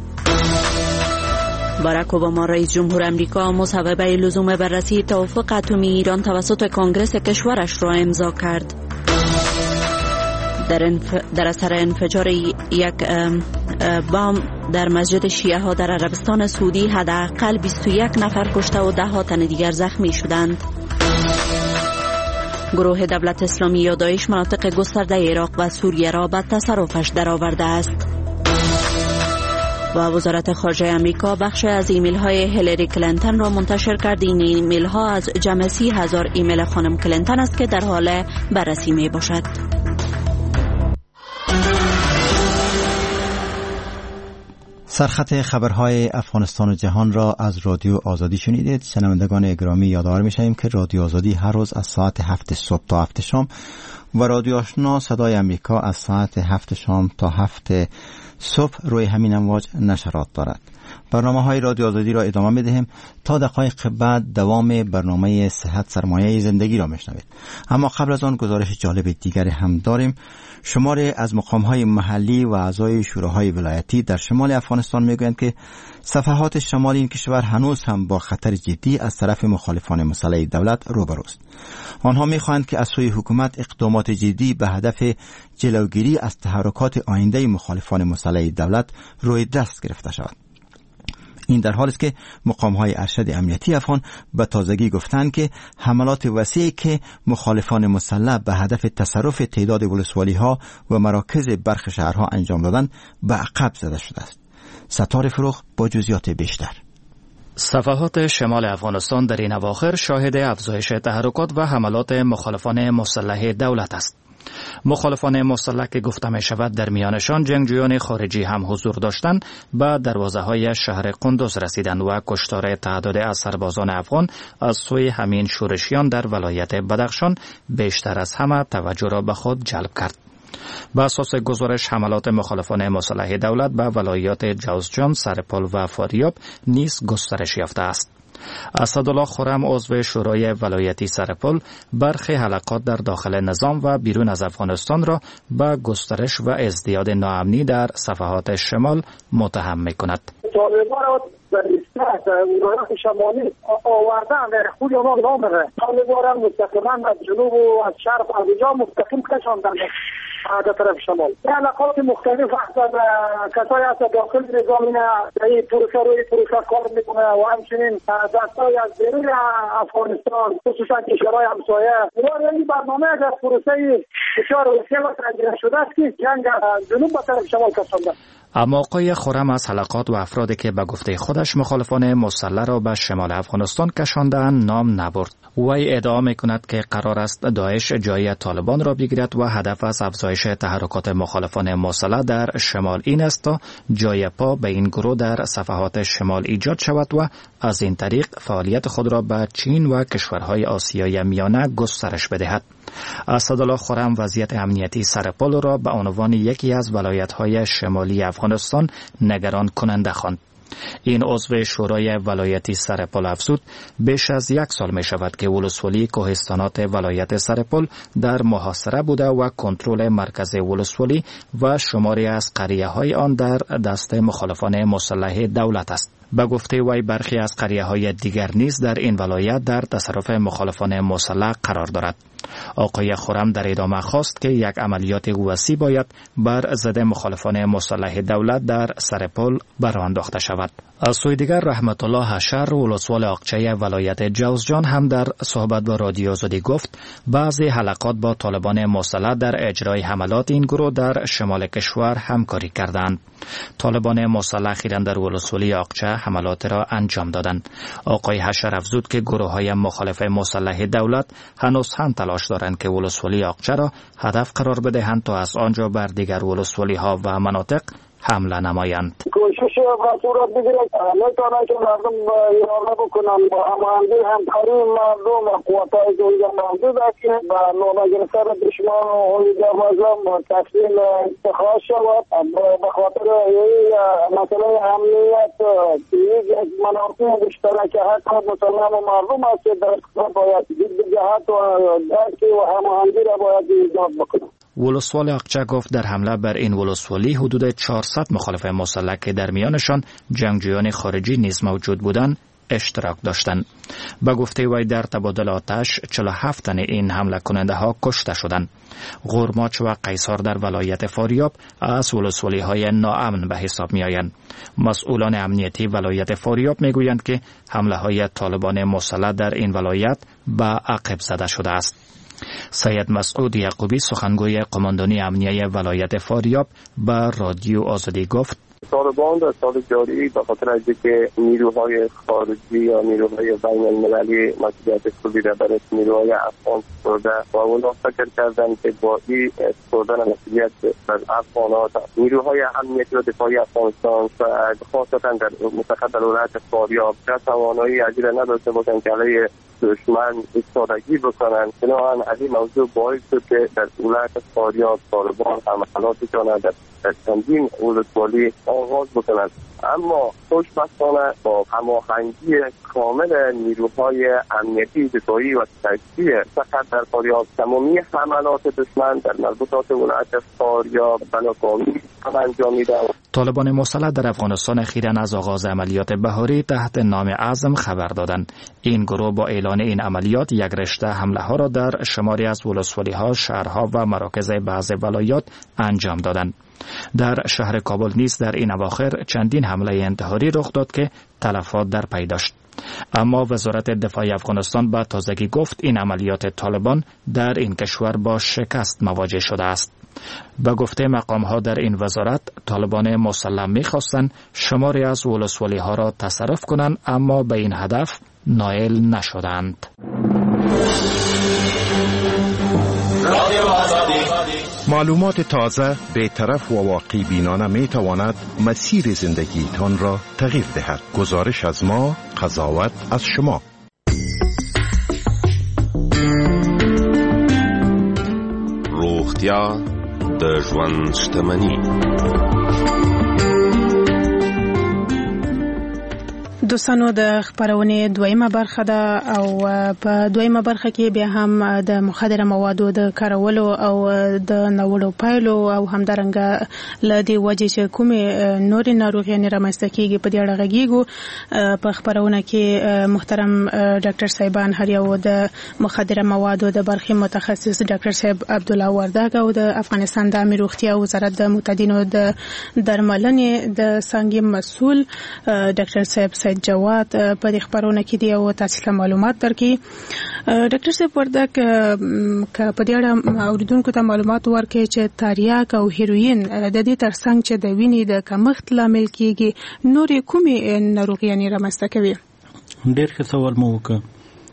باراک اوباما رئیس جمهور امریکا مصوبه لزوم بررسی توافق اتمی ایران توسط کنگره کشورش را امضا کرد. در, انف... در اثر انفجار یک بام در مسجد شیعه ها در عربستان سعودی حداقل بیست و یک نفر کشته و ده ها تن دیگر زخمی شدند. گروه دولت اسلامی یا داعش مناطق گسترده عراق و سوریه را به تصرفش درآورده است. و وزارت خارجه امریکا بخش از ایمیل های هیلاری کلینتون را منتشر کرد. این ایمیل ها از جمع سی هزار ایمیل خانم کلینتون است که در حال بررسی می باشد. سرخط خبرهای افغانستان و جهان را از رادیو آزادی شنیدید. شنوندگان گرامی، یادآور می‌شویم که رادیو آزادی هر روز از ساعت هفت صبح تا هفت شام و رادیو آشنا صدای امریکا از ساعت هفت شام تا هفت صبح روی همین امواج نشرات دارد. برنامه های رادیو آزادی را ادامه می‌دهیم. تا دقایق بعد دوام برنامه صحت سرمایه زندگی را میشنوید. اما قبل از آن گزارش جالب دیگری هم داریم. شماری از مقام‌های محلی و اعضای شوراهای ولایتی در شمال افغانستان میگویند که صفحات شمالی این کشور هنوز هم با خطر جدی از طرف مخالفان مسلح دولت روبروست. آنها میخواهند که از سوی حکومت اقدامات جدی به هدف جلوگیری از تحرکات آینده مخالفان مسلح دولت روی دست گرفته شود. این در حالی است که مقام‌های ارشد امنیتی افغان به تازگی گفتند که حملات وسیعی که مخالفان مسلح به هدف تصرف تعداد ولسوالی‌ها و مراکز برخی شهرها انجام دادند به عقب زده شده است. ستار فروغ با جزئیات بیشتر. صفحات شمال افغانستان در این اواخر شاهد افزایش تحرکات و حملات مخالفان مسلح دولت است. مخالفان مسلح که گفته می شود در میانشان جنگجویان خارجی هم حضور داشتند به دروازه های شهر قندوز رسیدند و کشتار تعداد از سربازان افغان از سوی همین شورشیان در ولایت بدخشان بیشتر از همه توجه را به خود جلب کرد. به اساس گزارش حملات مخالفان مسلح دولت به ولایات جوزجان، سرپل و فاریاب نیز گسترش یافته است. اسدالله خرم عضو شورای ولایتی سرپل برخی حلقات در داخل نظام و بیرون از افغانستان را به گسترش و ازدیاد ناامنی در صفحات شمال متهم می‌کند. در استرس ولایات شمالی آوردن در خود ما نامره طالبان را مستقیما از جنوب و از شرق و از اینجا مستقیم کشاندن در طرف شمال. علاقات مختلف هستند. کسایی هست داخل نظام این پروسه روی پروسه کار میکنه و همچنین دستای از بیرون افغانستان خصوصا کشورهای همسایه و این برنامه از پروسه فشار وسیع و تنظیم شده است که جنگ جنوب به طرف شمال کشاندن. اما آقای خرم از حلقات و افرادی که به گفته خودش مخالفان مسلح را به شمال افغانستان کشاندند نام نبرد. وی ادعا میکند که قرار است داعش جای طالبان را بگیرد و هدف از افزایش افزایش تحرکات مخالفان مسلح در شمال این است تا جای پا به این گروه در صفحات شمال ایجاد شود و از این طریق فعالیت خود را به چین و کشورهای آسیای میانه گسترش بدهد. اسدالله خرم وضعیت امنیتی سرپل را به عنوان یکی از ولایت‌های شمالی افغانستان نگران کننده خواند. این عضو شورای ولایتی سرپل افزود بیش از یک سال می شود که ولسوالی کوهستانات ولایت سرپل در محاصره بوده و کنترل مرکز ولسوالی و شماری از قریه های آن در دست مخالفان مسلح دولت است. به گفته وی برخی از قریه های دیگر نیز در این ولایت در تصرف مخالفان مسلح قرار دارد. آقای خرم در ادامه خواست که یک عملیات وسیع باید بر ضد مخالفان مسلح دولت در سرپل برآ انداخته شود. از سوی دیگر رحمت الله حشر ولسوال اقچه ولایت جوزجان هم در صحبت با رادیو آزادی گفت بعضی حلقات با طالبان مسلح در اجرای حملات این گروه در شمال کشور همکاری کردند. طالبان مسلح اخیراً در ولسوالی اقچه حملات را انجام دادند. آقای حشر افزود که گروه‌های مخالف مسلح دولت هنوز هم تلاش دارند که ولسوالی اقچه را هدف قرار بدهند تا از آنجا بر دیگر ولسوالی‌ها و مناطق حمله نمایند. کوشش و صورت بگیرد نمیتونه که مردم اراده بکنن با هماهنگی همکاری مردم و قوت‌های که اونجا موجود است که با نوبه گرفتن دشمن و اونجا مظلوم تسلیم اتخاذ شود به خاطر مسئله امنیت یک مناطق مشترک حق مسلمان و مردم است که در باید جهت و درک و هماهنگی را باید ایجاد بکنند. ولسوال اقچه گفت در حمله بر این ولسوالی حدود چهارصد مخالف مسلح که در میانشان جنگجویان خارجی نیز موجود بودند اشتراک داشتند. به گفته وی در تبادل آتش چهل و هفت تن این حمله کننده ها کشته شدند. غرماچ و قیصار در ولایت فاریاب از ولسوالی های ناامن به حساب می آیند. مسئولان امنیتی ولایت فاریاب می گویند که حمله های طالبان مسلح در این ولایت به عقب زده شده است. سید مسعود یعقوبی سخنگوی قماندانی امنیه ولایت فاریاب به رادیو آزادی گفت طالبان در سال جاری به خاطر از اینکه نیروهای خارجی یا نیروهای بین المللی مسئولیت کلی را برای نیروهای افغان سپرده و اونا فکر کردن که با این سپردن مسئولیت بر افغانات نیروهای امنیتی و دفاعی افغانستان و خاصتا در منطقه در ولایت فاریاب در توانایی عجیب نداشته باشند که علیه دشمن ایستادگی بکنند. بنابراین از این موضوع باعث شد که در ولایت فاریاب طالبان حملاتشان در چندین ولسوالی آغاز بکنند، اما خوشبختانه با هماهنگی کامل نیروهای امنیتی دفاعی و تجزیه فقط در فاریاب تمامی حملات دشمن در مربوطات ولایت فاریاب بناکامی انجامیده. طالبان مسلح در افغانستان اخیراً از آغاز عملیات بهاری تحت نام عزم خبر دادند. این گروه با اعلان این عملیات یک رشته حمله ها را در شماری از ولسوالی ها، شهرها و مراکز بعض ولایات انجام دادند. در شهر کابل نیز در این اواخر چندین حمله انتحاری رخ داد که تلفات در پی داشت. اما وزارت دفاع افغانستان به تازگی گفت این عملیات طالبان در این کشور با شکست مواجه شده است. به گفته مقام ها در این وزارت طالبان مسلح می‌خواستند شماری از ولسوالی ها را تصرف کنند، اما به این هدف نائل نشدند. معلومات تازه، بی‌طرف و واقع بینانه می تواند مسیر زندگی تان را تغییر دهد. گزارش از ما، قضاوت از شما. روغتیا د ژوند شتمني. دوستانو د خبرونه دویمه برخه ده او په دویمه برخه کې بیا هم د مخدره موادو د کارولو او د نوولو پایلو او همدارنګه ل دې وجې چې کومې نورې ناروغیانې رامنځته کیږي په دې اړه غږیږو. په خبرونه کې محترم ډاکټر صاحبان هر یو د مخدره موادو د برخې متخصص ډاکټر صاحب عبدالله وردګ او د افغانستان د عامه روغتیا وزارت د معتادینو د درملنې د څانګې مسؤل ډاکټر صاحب سید جواد په دې خبرونه کې دی او تاسو ته معلومات درکړي. ډاکټر صاحب وردګ ک په دې اړه اوریدونکو ته معلومات ورکړي چې تریاک او هیروین د دې ترڅنګ چې د وینې د کمښت لامل کیږي نورې کومې ناروغیانې رامنځته کوي؟ ډېر ښه سوال مو وکړ.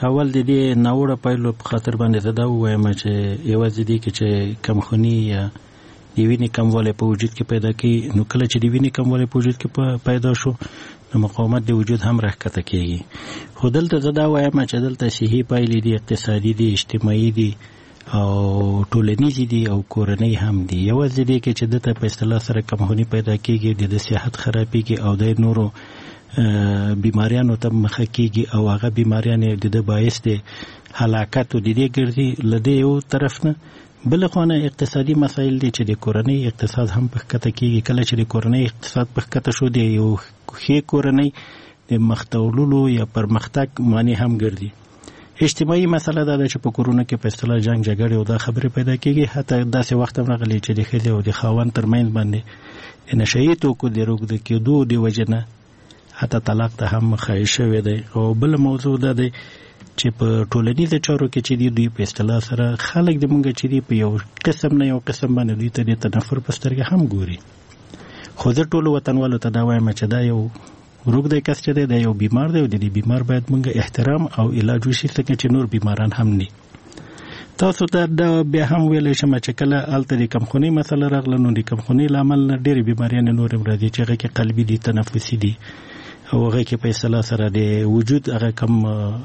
اول د دې ناوړه پایلو په خاطر باندې زه دا ووایم چې یوازې دې کې چې کمخوني یا د وینې کموالی په وجود کې پیدا کړي، نو کله چې د وینې کموالی په وجود کې پیدا شو نو مقاومت د وجود هم راښکته کېږي. خو دلته زه دا وایم چې دلته صحي پایلې دي، اقتصادي دي، اجتماعي دي او ټولنیزې دي او کورنۍ هم دي. یوازې دې کې چې دلته په اصطلاح سره کمخوني پیدا کېږي، د صحت خرابېږي او د نورو بیماریانو ته مخه کېږي او هغه بیماریان د ده باعث د هلاکت د دې ګرځي له دې یو طرف نه. بل خونه اقتصادي مسایل دي چې د کورنۍ اقتصاد هم په ښکته کېږي. کله چې د کورنۍ اقتصاد په ښکته شو، د یو ښې کورنۍ د مخته یا پرمختګ معنی هم ګرځي. اجتماعي مسله دا ده چې په کورونو کې په اصطلاح جنګ جګړې او دا خبرې پیدا کېږي. حتی داسې وخت هم راغلی چې د ښځې او د خاوند ترمنځ باندې د نشهیي توکو د روږده کېدو د وجې نه حتی طلاق ته هم مخه شوی دی. او بل موضوع دا دی چې په ټولنیزو چارو کې چې دوی په اصطلاح سره خلک د مونږ چې دی په یو قسم نه یو قسم باندې دوی ته د تنفر په سترګه هم ګوري. خو زه ټولو وطنوالو ته دا وایم چې دا یو روږدی کس چې دی دا یو بیمار دی او د دې بیمار باید مونږ احترام او علاج وشي څنګه چې نور بیماران هم دي. تاسو ته دا بیا هم ویلی شم چې کله هلته د کمخونۍ مسله راغله نو د کمخونۍ له امله نه ډېرې بیماریانې نور هم راځي چې هغه کې قلبي دي، تنفسي دي او هغه کې په اصطلاح سره د وجود هغه کم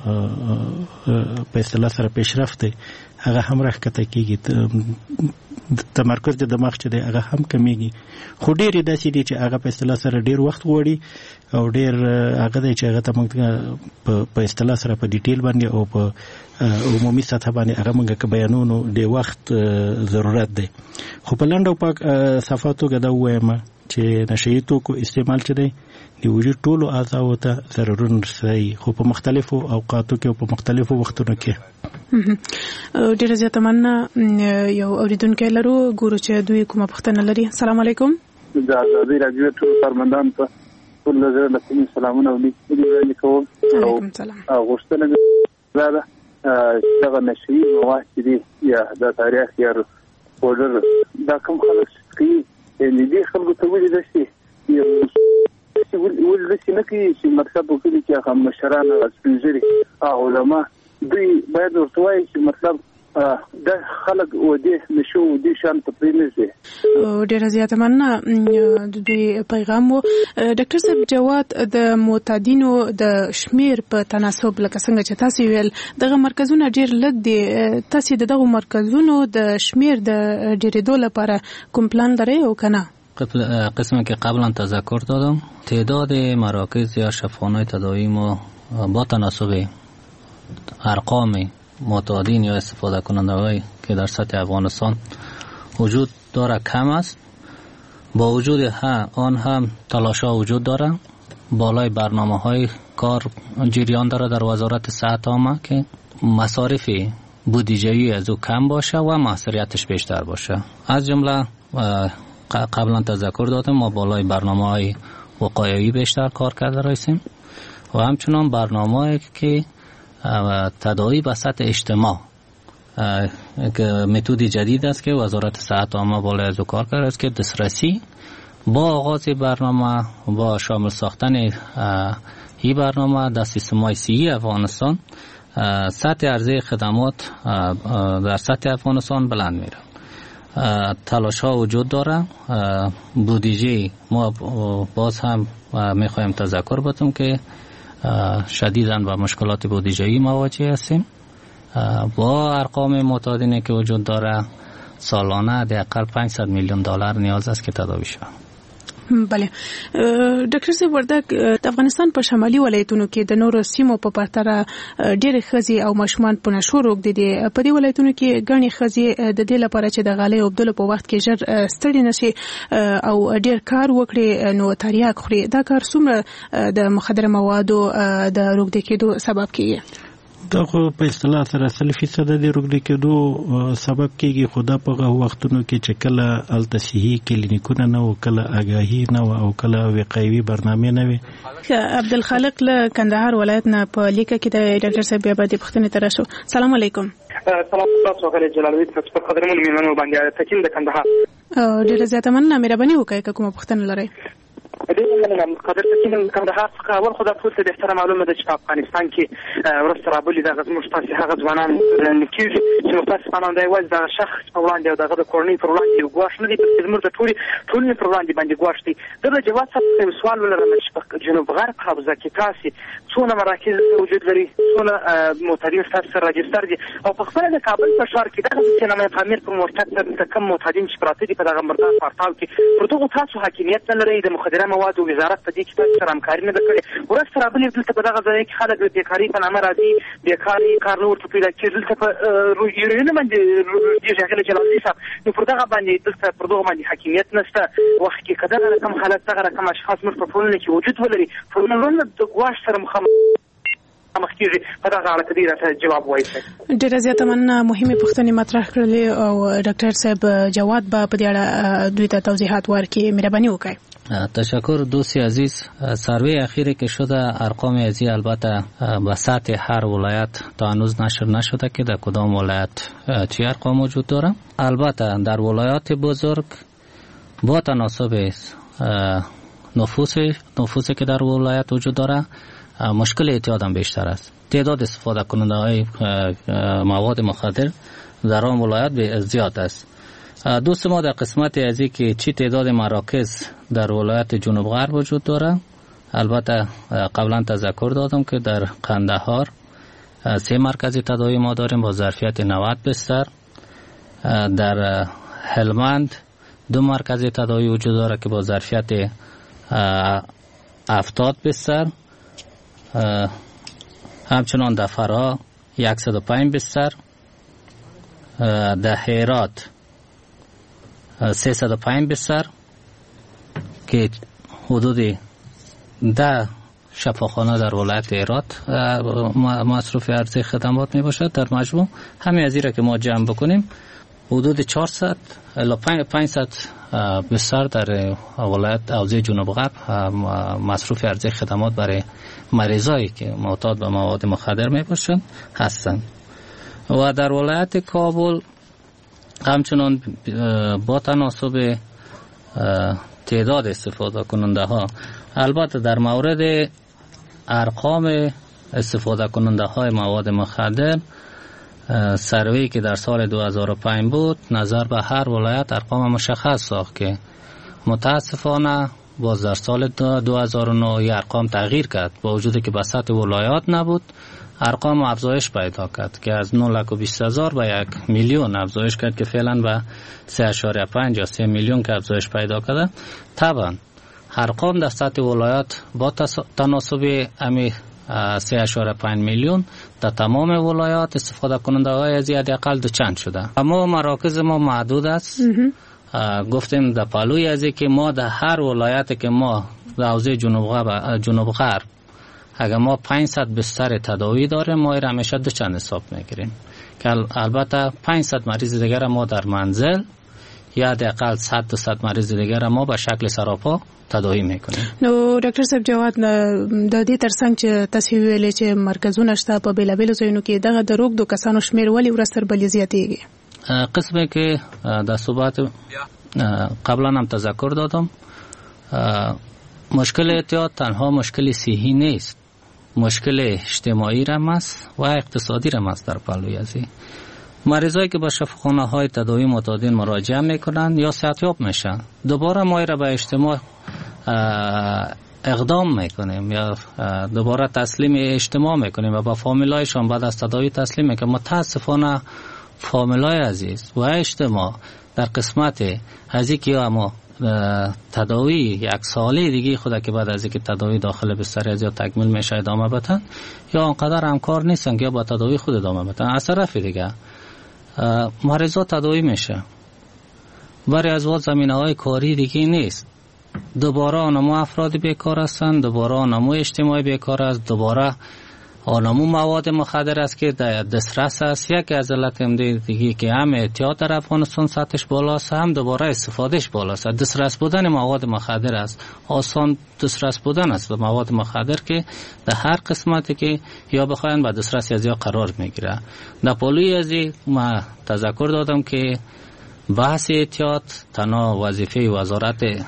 په اصطلاح سره پیشرفت دی هغه هم راښکته کېږي، تمرکز د دماغ چې دی هغه هم کمیږي. خو ډېرې داسې دي چې هغه په اصطلاح سره ډېر وخت غواړي او ډېر هغه دی چې هغه ته موږ په اصطلاح سره په ډیټیل باندې او په عمومي سطح باندې هغه موږ که بیانو نو د وخت ضرورت دی. خو په لنډ او پاک صفا توګه دا ووایم چې نشهیي توکو استعمال چې دی د وجود ټولو اعضاو ته ضررونه رسوي، خو په مختلفو اوقاتو کې او په مختلفو وختونو کې. ډېره زیاته مننه. یو اورېدونکی لرو، ګورو چې دوی کومه پوښتنه لري. السلام علیکم. د ازادي راډیو ټول کارمندانو ته ټول زه له کومې سلامونه او نیکي وړاندې کوم. وعلیکم السلام. غوښتنه مې دا ده چې دغه نشهیي مواد چې دي یا د تاریخ یا پوډر دا کوم خلک کوي یعنې دې خلکو ته ولې داسې ولې داسې نه کوي چې مطلب وکړي چې هغه مشران سپین ږیري علما دوی باید ورته وایي چې مطلب دا خلک ودې نشو ودې شان ته پرېنږدي. ډېره زیاته مننه. د دوی پیغام و ډاکټر صاحب جواد د معتادینو د شمیر په تناسب لکه څنګه چې تاسو ویل دغه مرکزونه ډېر لږ دي، تاسو د دغه مرکزونو د شمیر د ډېرېدو لپاره کوم پلان لرئ او که نه؟ قسمی که قبلا تذکر دادم تعداد مراکز یا شفاخانه‌های تداوی ما با تناسب ارقام معتادین یا استفاده کننده هایی که در سطح افغانستان وجود داره کم است. با وجود آن هم تلاش ها وجود داره. بالای برنامه های کار جریان داره در وزارت صحت عامه که مصارف بودجه‌ای از او کم باشه و موثریتش بیشتر باشه. از جمله قبلا تذکر دادم ما بالای برنامه های وقایعی بیشتر کار کرده رایسیم و همچنان برنامه هایی که تداوی به سطح اجتماع که متد جدید است که وزارت صحت عامه بالای از او کار کرده است که دسترسی با آغاز برنامه با شامل ساختن این برنامه در سیستم‌های صحی افغانستان سطح عرضه خدمات در سطح افغانستان بلند میره. تلاش ها وجود داره. بودجه ما باز هم میخوایم تذکر بدم که شدیداً با مشکلات بودجه‌ای مواجه هستیم. با ارقام معتادینی که وجود داره سالانه حداقل پانصد میلیون دلار نیاز است که تداوی شود. بله ډاکټر صاحب وردګ د افغانستان په شمالي ولایتونو کې د نورو سیمو په پرتله ډېرې ښځې او ماشومان په نشو روږدي دي. په دې ولایتونو کې ګڼې ښځې د دې لپاره چې د غالۍ اوبدلو په وخت کې ژر ستړي نشي او ډېر کار وکړي نو تریاک خوري. دا کار څومره د مخدره موادو د روږدي کېدو سبب کیږي؟ دا خو په اصطلاح سره سل فیصده د روږدي کېدو سبب کېږي، خو دا په هغه وختونو کې چې کله هلته صحي کلینیکونه نه وو، کله آګاهي نه وه او کله وقایوي برنامې نه وې. عبدالخالق له کندهار ولایت نه په لیکه کې د ډاکټر صاحب بیا به دې پوښتنې ته راشو. سلام علیکم. سلام تاسو غلی جلالوي تاسو په قدرمن میمنو باندې تکین د کندهار. ډېره زیاته مننه. مهرباني وکړئ که کومه پوښتنه لرئ. دې قدر تکین کوم د هغه اول خدای ټول ته بهتره معلومه ده چې افغانستان کې ورسره رابولي د غزموش تاسو هغه ځوانان نکیږي چې متاسفانه د یوازې د شخص په وړاندې او دغه د کورنۍ پر وړاندې یو ګواښ نه دی په زموږ د ټولي ټولنې پر وړاندې باندې ګواښ دی. د جواب څخه یو سوال ولرم چې په جنوب غرب حوزه کې تاسو څونه مراکز وجود لري، څونه معتادین تاسو سره راجستر دي او په خپل د کابل په ښار کې دغه سینما تعمیر پر مرتد د کم معتادین چې پراته دي په دغه مردار پارتال کې پر دغه تاسو حاکمیت نه لري. د مخدره موادو وزارت په دې کې تاسو سره همکاري نه کوي. ورسره رابلې دلته په دغه ځای کې خلک د بیکاری په نامه راځي، بیکاری کار نه ورته پیدا کېږي. دلته په یورینه باندې دې ځای کې جلالي صاحب نو پر دغه باندې دلته پر دغه باندې حاکمیت نشته. وخت کې کده رقم حالت دغه رقم اشخاص مر په ټولنه کې وجود ولري ټولنه د ګواښ سره مخامخ مخکېږي. په دغه اړه کدي راته جواب وایي. ډېر زیاته مننه. مهمه پوښتنې مطرح کړلې او ډاکټر صاحب جواد به په دې اړه دوی ته توضیحات ورکړي. مهرباني وکړئ. تشکر دوستی عزیز. سروی اخیری که شده ارقام ازی البته به سطح هر ولایت تا هنوز نشر نشده که در کدام ولایت چی ارقام وجود داره. البته در ولایات بزرگ با تناسب نفوس نفوسی که در ولایت وجود داره مشکل اعتیاد هم بیشتر است. تعداد استفاده کننده های مواد مخدر در آن ولایت زیاد است. دوست ما در قسمت ازی که چی تعداد مراکز در ولایت جنوب غرب وجود داره، البته قبلا تذکر دادم که در قندهار سه مرکز تداوی ما داریم با ظرفیت نود بستر. در هلمند دو مرکز تداوی وجود داره که با ظرفیت هفتاد بستر. همچنان در فرا صد و پنج بستر. در هرات سیصد و پنج بستر که حدود ده شفاخانه در ولایت هرات مصرف عرضه خدمات می باشد. در مجموع همه از این که ما جمع بکنیم حدود چهارصد الی پانصد بستر در ولایت حوزه جنوب غرب مصرف عرضه خدمات برای مریضایی که معتاد به مواد مخدر می باشند هستند. و در ولایت کابل همچنان با تناسب تعداد استفاده کننده ها، البته در مورد ارقام استفاده کننده های مواد مخدر سروی که در سال دو هزار و پنج بود نظر به هر ولایت ارقام مشخص ساخت که متاسفانه باز در سال دو هزار و نه ارقام تغییر کرد با وجودی که به سطح ولایات نبود. ارقام افزایش پیدا کرد که از نه لک و بیست هزار به یک میلیون افزایش کرد که فعلا به سه اشاریه پنج یا سه میلیون که افزایش پیدا کرده. طبعا ارقام در سطح ولایات با تناسب امی سه اشاریه پنج میلیون در تمام ولایات استفاده کننده های از حداقل دو چند شده. اما مراکز ما محدود است. گفتیم در پالوی ازی که ما در هر ولایت که ما در حوزه جنوب غرب جنوب غرب اگر ما پانصد بستر تداوی داریم ما را همیشه دو چند حساب میگیریم که البته پانصد مریض دیگر ما در منزل یا حداقل صد تا صد مریض دیگر ما به شکل سراپا تداوی میکنیم. نو ډاکټر صاحب جواد د دې ترڅنګ چې تاسو ویلې چې مرکزونه شته په بیلابیلو ځایونو کې دغه د روغ د کسانو شمیر ولې ورستر بلې زیاتېږي؟ قسمه که در صحبت قبلا هم تذکر دادم مشکل اعتیاد تنها مشکل صحی نیست، مشکل اجتماعی هم است و اقتصادی هم است. در پهلوی ازی مریضایی که به شفاخانه های تداوی معتادین مراجعه میکنن یا صحتیاب میشن دوباره ما را به اجتماع اقدام میکنیم یا دوباره تسلیم اجتماع میکنیم و با فامیلایشان بعد از تداوی تسلیم میکنیم. متاسفانه فامیلای عزیز و اجتماع در قسمت از اینکه یا ما تداوی یک ساله دیگه خود که بعد از اینکه تداوی داخل بستر از یا تکمیل میشه ادامه بدن یا آنقدر همکار نیستن که یا با تداوی خود ادامه بدن. از طرف دیگه مریضا تداوی میشه برای از وقت زمینه های کاری دیگه نیست. دوباره آنمو افراد بیکار هستند، دوباره آنمو اجتماعی بیکار است، دوباره آنمو مواد مخدر است که در دسترس است. یک از علت هم دیگه که هم اعتیاد در افغانستان سطحش بالاست هم دوباره استفادهش بالاست. دسترس بودن مواد مخدر است، آسان دسترس بودن است به مواد مخدر که در هر قسمتی که یا بخواین به دسترس از یا قرار میگیره. در پالوی ازی ما تذکر دادم که بحث اعتیاد تنها وظیفه وزارت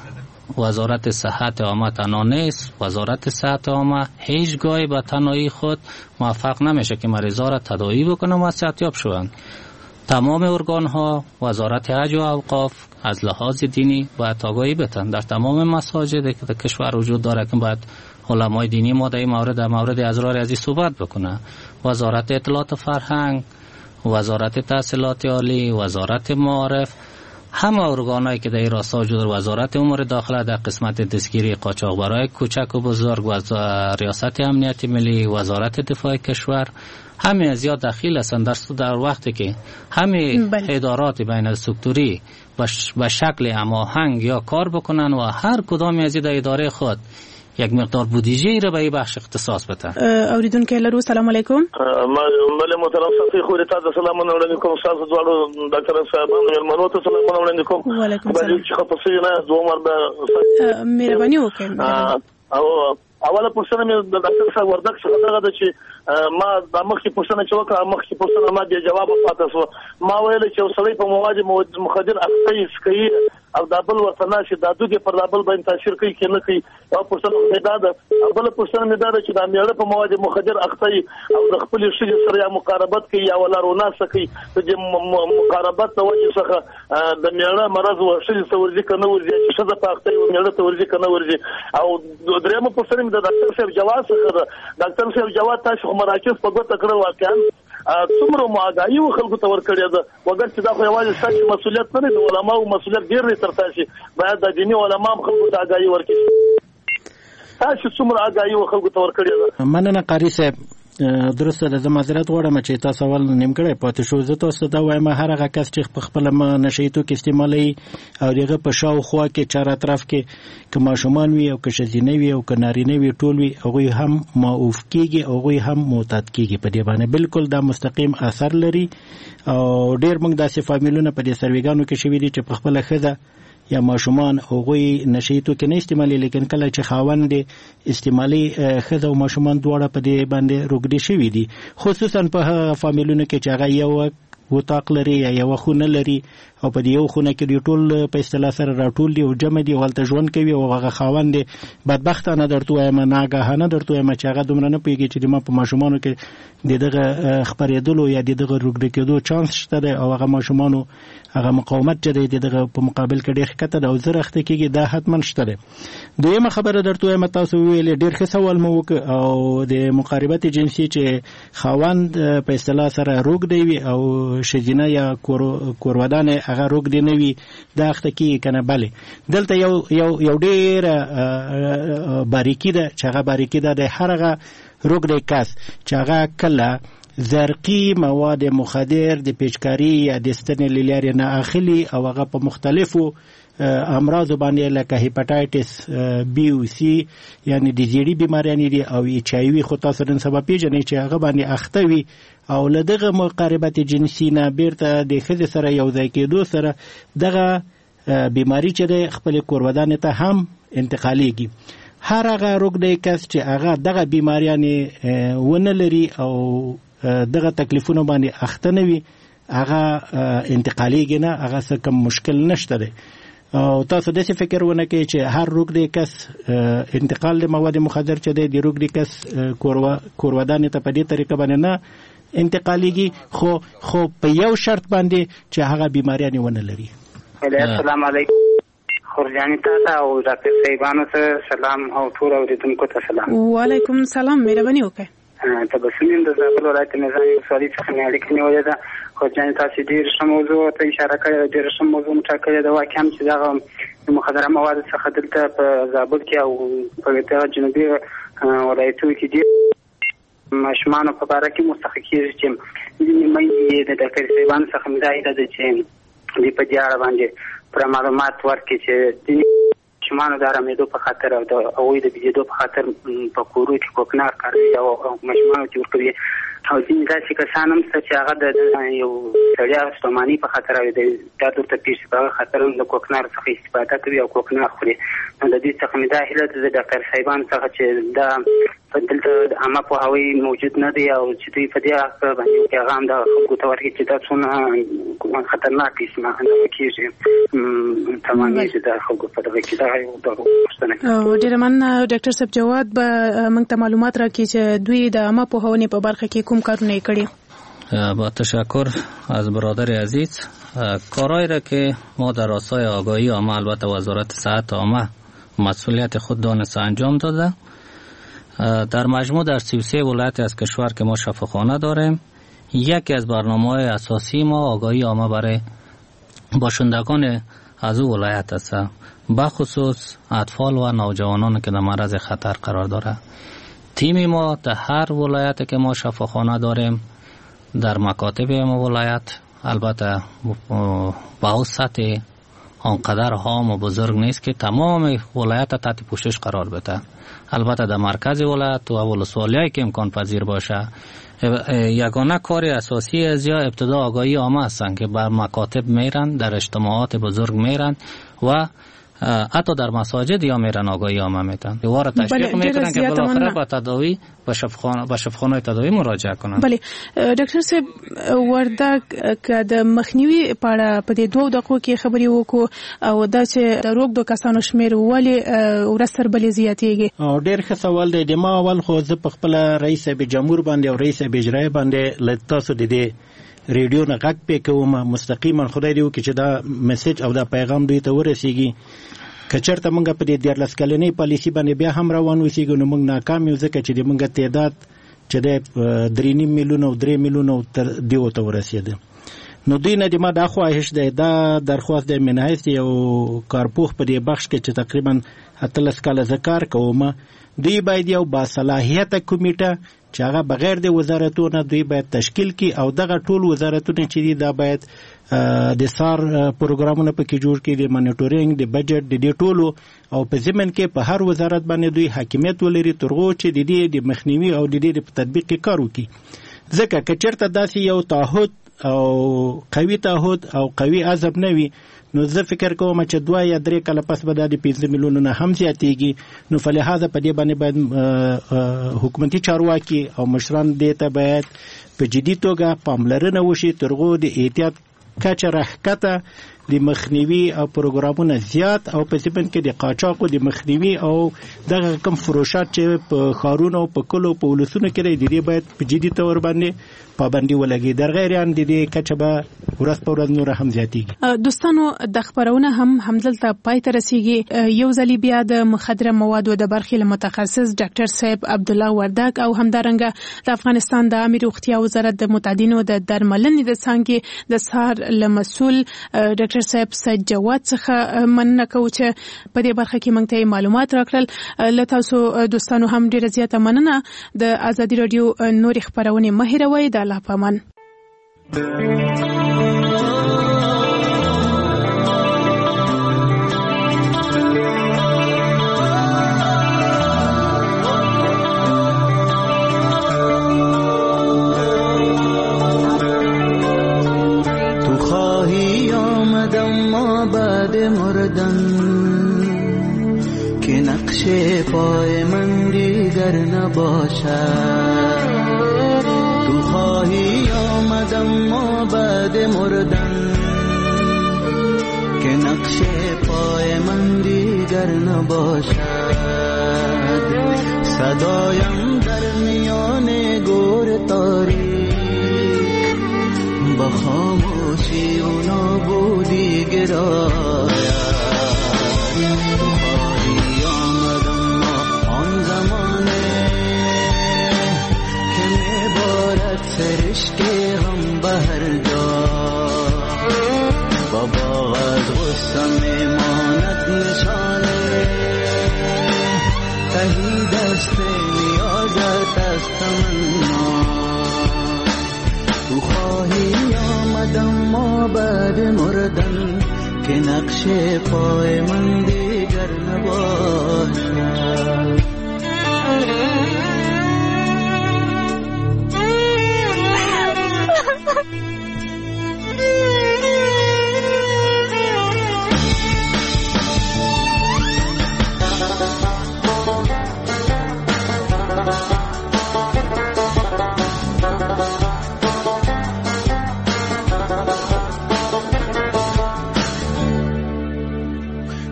وزارت صحت عامه تنها نیست، وزارت صحت عامه هیچگاهی به تنهایی خود موفق نمیشه که مریضا را تداوی بکنه و صحتیاب شوند. تمام ارگان ها، وزارت حج و اوقاف از لحاظ دینی باید آگاهی بتن. در تمام مساجد که در کشور وجود داره که باید علمای دینی ما در این مورد در مورد اسرار ازی صحبت بکنه. وزارت اطلاعات و فرهنگ، وزارت تحصیلات عالی، وزارت معارف، همه ارگانایی که در این راستا وجود داره، وزارت امور داخله در قسمت دستگیری قاچاقبرای کوچک و بزرگ، و ریاست امنیت ملی، وزارت دفاع کشور، همه از یاد دخیل هستند در در وقتی که همه ادارات بین سکتوری به شکل هماهنگ یا کار بکنن و هر کدام از این اداره خود یک مقدار بودجه را به این بخش اختصاص بدن. اوریدونکو لرو سلام علیکم. مله محترم صافی خو ته سلام علیکم استاد زوالو ډاکټر صاحبانو ملمنو ته سلام علیکم. وعلیکم السلام. چې خو په نه دوه مرده مهرباني وکړئ. او اوله پوښتنه مې د ډاکټر صاحب وردک څخه دغه ده چې ما د مخکې پوښتنه چې وکړه مخکې پوښتنه ما بې جواب پاتې شو. ما ویل چې یو سړی په مواد مخدر اخته کوي او دا بل ورته ناشي دا دوی پر دا بل باندې تاثیر کوي کې نه کوي. او پوښتنه مې دا ده بل پوښتنه مې دا ده چې دا میړه په مواد مخدر اخته او د خپل شې سره یا مقاربت کوي یا ولارونه کوي د مقاربت د وجه څخه د میړه مرز او شې څورځي کنه ورځي چې شذ په اخته او میړه ته ورځي کنه ورځي. او درېمه پوښتنه مې د ډاکټر صاحب جواز څخه ډاکټر صاحب جواز تاسو مراکز په ګوته کړو واقعا څومره ماګایي و خلکو ته ورکړی ده وګر چې دا خو یوازې ستاسو مسؤلیت نه دی، د علماو مسؤلیت ډېر دی تر تاسو باید د دیني علما هم خلکو ته آګاهي ورکړي. تاسو څومره آګاهي و خلکو ته ورکړی ده؟ مننه قاری صاحب. درسته ده زه معذرت غواړم چې تاسو سوال نیمګړی پاتې شو. زه تاسو ته وایم هر هغه کس چې په خپل نشي توکي استعمالوي او دغه په شاوخوا کې چار اطراف کې که ماشومان وي او که ښځینه وي او که نارینه وي ټول وي هغوی هم معوف کېږي او هغوی هم معتاد کېږي. په دې باندې بالکل دا مستقیم اثر لري او ډېر موږ داسې فامیلونه په دې سرویګانو کې شوي دي چې په خپله ښځه یا ماشومان هغوی نشي توکي نه استعمالي، لیکن کله چې خاوند استعمالي ښځه او ماشومان دواړه په دې باندې روږدي شوي دي، خصوصا په هغه فامیلونو کې چې هغه یو وطاق لري یا یو خونه لري او په دې یو خونه کې دی ټول په اصطلاح سره راټول دي او جمع دي ولته ژوند کوي او هغه خاوند بدبختانه درته وایم ناګهانه درته وایم چې هغه دومره نه پوهېږي چې ما په ماشومانو کې د دغه خپرېدلو یا د دغه روږدي کېدو چانس شته دی او هغه ماشومانو هغه مقاومت چې دی دغه په مقابل کې ډېر ښکته ده او زر اخته کېږي دا حتما شته دی. دویمه خبره درته وایم تاسو وویلې ډېر ښه سوال مو وکړ او د مقاربت جنسي چې خاوند په اصطلاح سره روږدی وي او ښځینه یا کورودانې هغه روږدی نه وي دا اخته کېږي که نه؟ بلې دلته یو یو یو ډېره باریکي ده چې هغه باریکي ده د هر هغه روږدی کس چې هغه کله زرقي مواد مخدر د پیچکاري یا د ستنې له لارې نه اخلي او هغه په مختلفو امراضو باندې لکه هیپاټایټس بی او سی یعنی د زیړي بیماریانې دي او ایچ آی وي خو تاسو نن سبا پیژنئ چې هغه باندې اخته وي او له دغه مقاربت جنسي نه بیرته د ښځې سره یو ځای کېدو سره دغه بیماري چې دی خپلې کورودانې ته هم انتقالیږي. هر هغه روږدی کس چې هغه دغه بیماریانې ونه لري او دغه تکلیفونو باندې اخته نه وي هغه انتقالیږي نه، هغه څه کم مشکل نشته دی. او تاسو داسې فکر ونه کوئ چې هر روږدی کس انتقال د مواد مخدر چې دی د روږدي کس کورودانې ته په دې طریقه باندې نه انتقالیږي خو خو په یو شرط باندې چې هغه بیماریانې ونه لري. السلام علیکم خورجانی ته او ډاکټر صاحبانو ته سلام او ټول اوریدونکو ته سلام. وعلیکم سلام، مهرباني وکړئ. تبسم د زابل ولایت نظام اقتصادي څخه مې اړیکه نیولې ده. خورجانی تاسو ډېر ښه موضوع ته اشاره کړې ده، ډېر ښه موضوع مټاکلې ده. واقعا چې دغه مخدره مواد څخه دلته په زابل کې او په دغه جنوبي ولایتونو کې ډېر ماشومانو په باره کې مستحق کېږي چې ځینې میندې د ډاکټر صاحبانو څخه مې دا هیله ده چې دوی په دې اړه باندې پوره معلومات ورکړي چې ځینې ماشومانو د ارامېدو په خاطر او د هغوی د بېدېدو په خاطر په کورو کې کوکنار کاروي او ماشومانو ته ورکوي او ځینې داسې کسان هم شته چې هغه د یو سړیا ستوماني په خاطر او د درد ورته پېښ شي په هغه خاطر هم د کوکنار څخه استفاده کوي او کوکنار خوري. نو د دې څخه مې دا هیله ده د ډاکټر صاحبانو څخه چې دا دلته عامه پوهاوی موجود نه دی او چې دوی په دې اړه باندې پیغام د خلکو ته ورکړي چې دا څونه خطرناک استعمال کېږي. تمامېږي د خلکو په دغه کې دا یو د پوښتنه او ډېر مننه ډاکټر صاحب جواد به موږ ته معلومات راکړي چې دوی د عامه پوهونې په برخه کې کوم کارونه کړي. با تشکر از برادر عزیز. کارهایی را که ما در راستای آگاهی عامه البته وزارت صحت عامه مسئولیت خود دانسته انجام داده. در مجموع در سی و سه ولایت از کشور که ما شفاخانه داریم، یکی از برنامه‌های اساسی ما آگاهی عامه برای باشندگان از او ولایت است، بخصوص اطفال و نوجوانان که در معرض خطر قرار داره. تیم ما در هر ولایت که ما شفاخانه داریم در مکاتب ما ولایت البته با او سطح آنقدر هام و بزرگ نیست که تمام ولایت تحت پوشش قرار بده. البته در مرکز ولایت و ولسوالیایی که امکان پذیر باشه یگانه کار اساسی از یا ابتدا آگاهی عامه هستند که بر مکاتب میرن، در اجتماعات بزرگ میرن و حتی در مساجد یا میرن آگاهی عامه میتن. دوباره تشویق میکنن که بالاخره با تداوی با شفاخانه با شفاخانه تداوی مراجعه کنن. بله ډاکټر صاحب وردا که د مخنیوي په اړه په دې دوه دقیقو کې خبرې وکړو او دا چې د روغ د کسانو شمیر ولې ورسره بلې زیاتېږي. او ډېر ښه سوال دی. د ما اول خو زه په خپل رئیس صاحب جمهور باندې او رئیس صاحب اجرایي باندې له تاسو د دې ریډیو نه غږ پې کوم مستقیما. خدای دې وکړي چې دا میسج او دا پیغام دوی ته ورسیږي. که چېرته موږ په دې دیارلس کلنۍ پالیسي باندې بیا هم روان اوسېږو نو موږ ناکام یو، ځکه چې د موږ تعداد چې دی درې نیم میلیونه او درې میلیونه تر دېو ته ورسېده. نو دوی نه د ما دا خواهش دی، دا درخواست دی من حیث یو کارپوه په دې بخش کې چې تقریبا اتلس کاله زه کار کوم، دوی باید یو باصلاحیته کمیټه چې هغه بغیر د وزارتونو دوی باید تشکیل کړي او دغه ټول وزارتونه چې دي دا باید د سار پروګرامونه پکې جوړ کړي، د مانیټورینګ، د بجټ، د دې ټولو او په ضمن کې په هر وزارت باندې دوی حاکمیت ولري ترغو چې د دې د مخنیوي او د دې د تطبیق کې کار وکړي. ځکه که چېرته داسې یو تعهد او قوي تعهد او قوي عزم نه وي نو زه فکر کوم چې دوه یا درې کاله پس به دا د پنځه میلیونو نه هم زیاتېږي. نو فلهذا په دې باندې باید حکومتي چارواکي او مشران دې ته باید په جدي توګه پاملرنه وشي ترغو د احتیاط کچه راښکته د مخنیوي او پروګرامونه زیات او په ضمن کې د قاچاقو د مخنیوي او دغه کم فروشات چې په ښارونو او په کلو په ولسونو کې دی د دې باید په جدي تور باندې پابندي ولګي. در غیر ان د دې کچه به ورځ په ورځ نور هم زیاتېږي. دوستانو د خبرونه هم همدلته پای ته رسیږي. یو ځلې بیا د مخدره موادو د برخې له متخصص ډاکټر صاحب عبدالله وردک او همدارنګه د افغانستان د عامه روغتیا وزارت د متعدینو د درملنې د څانګې د سار له مسؤل ډاکټر صاحب سید جواد څخه مننه کوو چې په دې برخه کې موږ ته معلومات راکړل. له تاسو دوستانو هم ډیره زیاته مننه. د ازادي رادیو نورې خبرونه مه هېروئ. د الله په امان. تو خواهی آمدم ما بعد مردن که نقش پای من دیگر نباشد. تو خواهی آمدم ما بعد مردن که نقش پای من دیگر نباشد. صدایم در میان گور تاریک با خاموشی و نابودی گراید. تو خواهی آمدم ما آن زمانه که میبارد سرشک غم به هر جا. بابا از غصه میماند نشانه تهی دست نیازت از تمنا. تو خواهی آمدم ما بعد مردن که نقش پای من دیگر نباشد.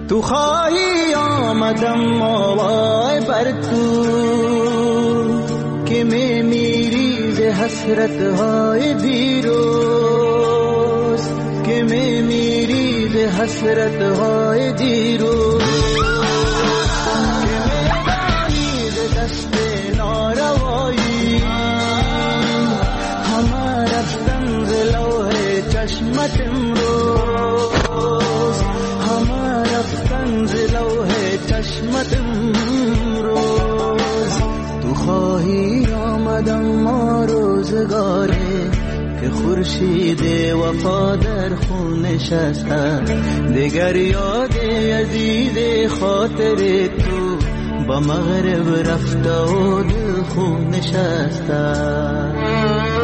تو خواهی آمدم آوای بر تو که می میری ز حسرت های دیروز که می میری ز حسرت های دیروز که می دانی ز دست ناروایی همه رفتن ز لوح چشمت امروز همه رفتن ز لوح چشمت امروز تو خواهی آمدم ما روزگاره که خورشید وفا در خون نشسته دیگر یاد عزیز خاطر تو با مغرب رفته و دل خون نشسته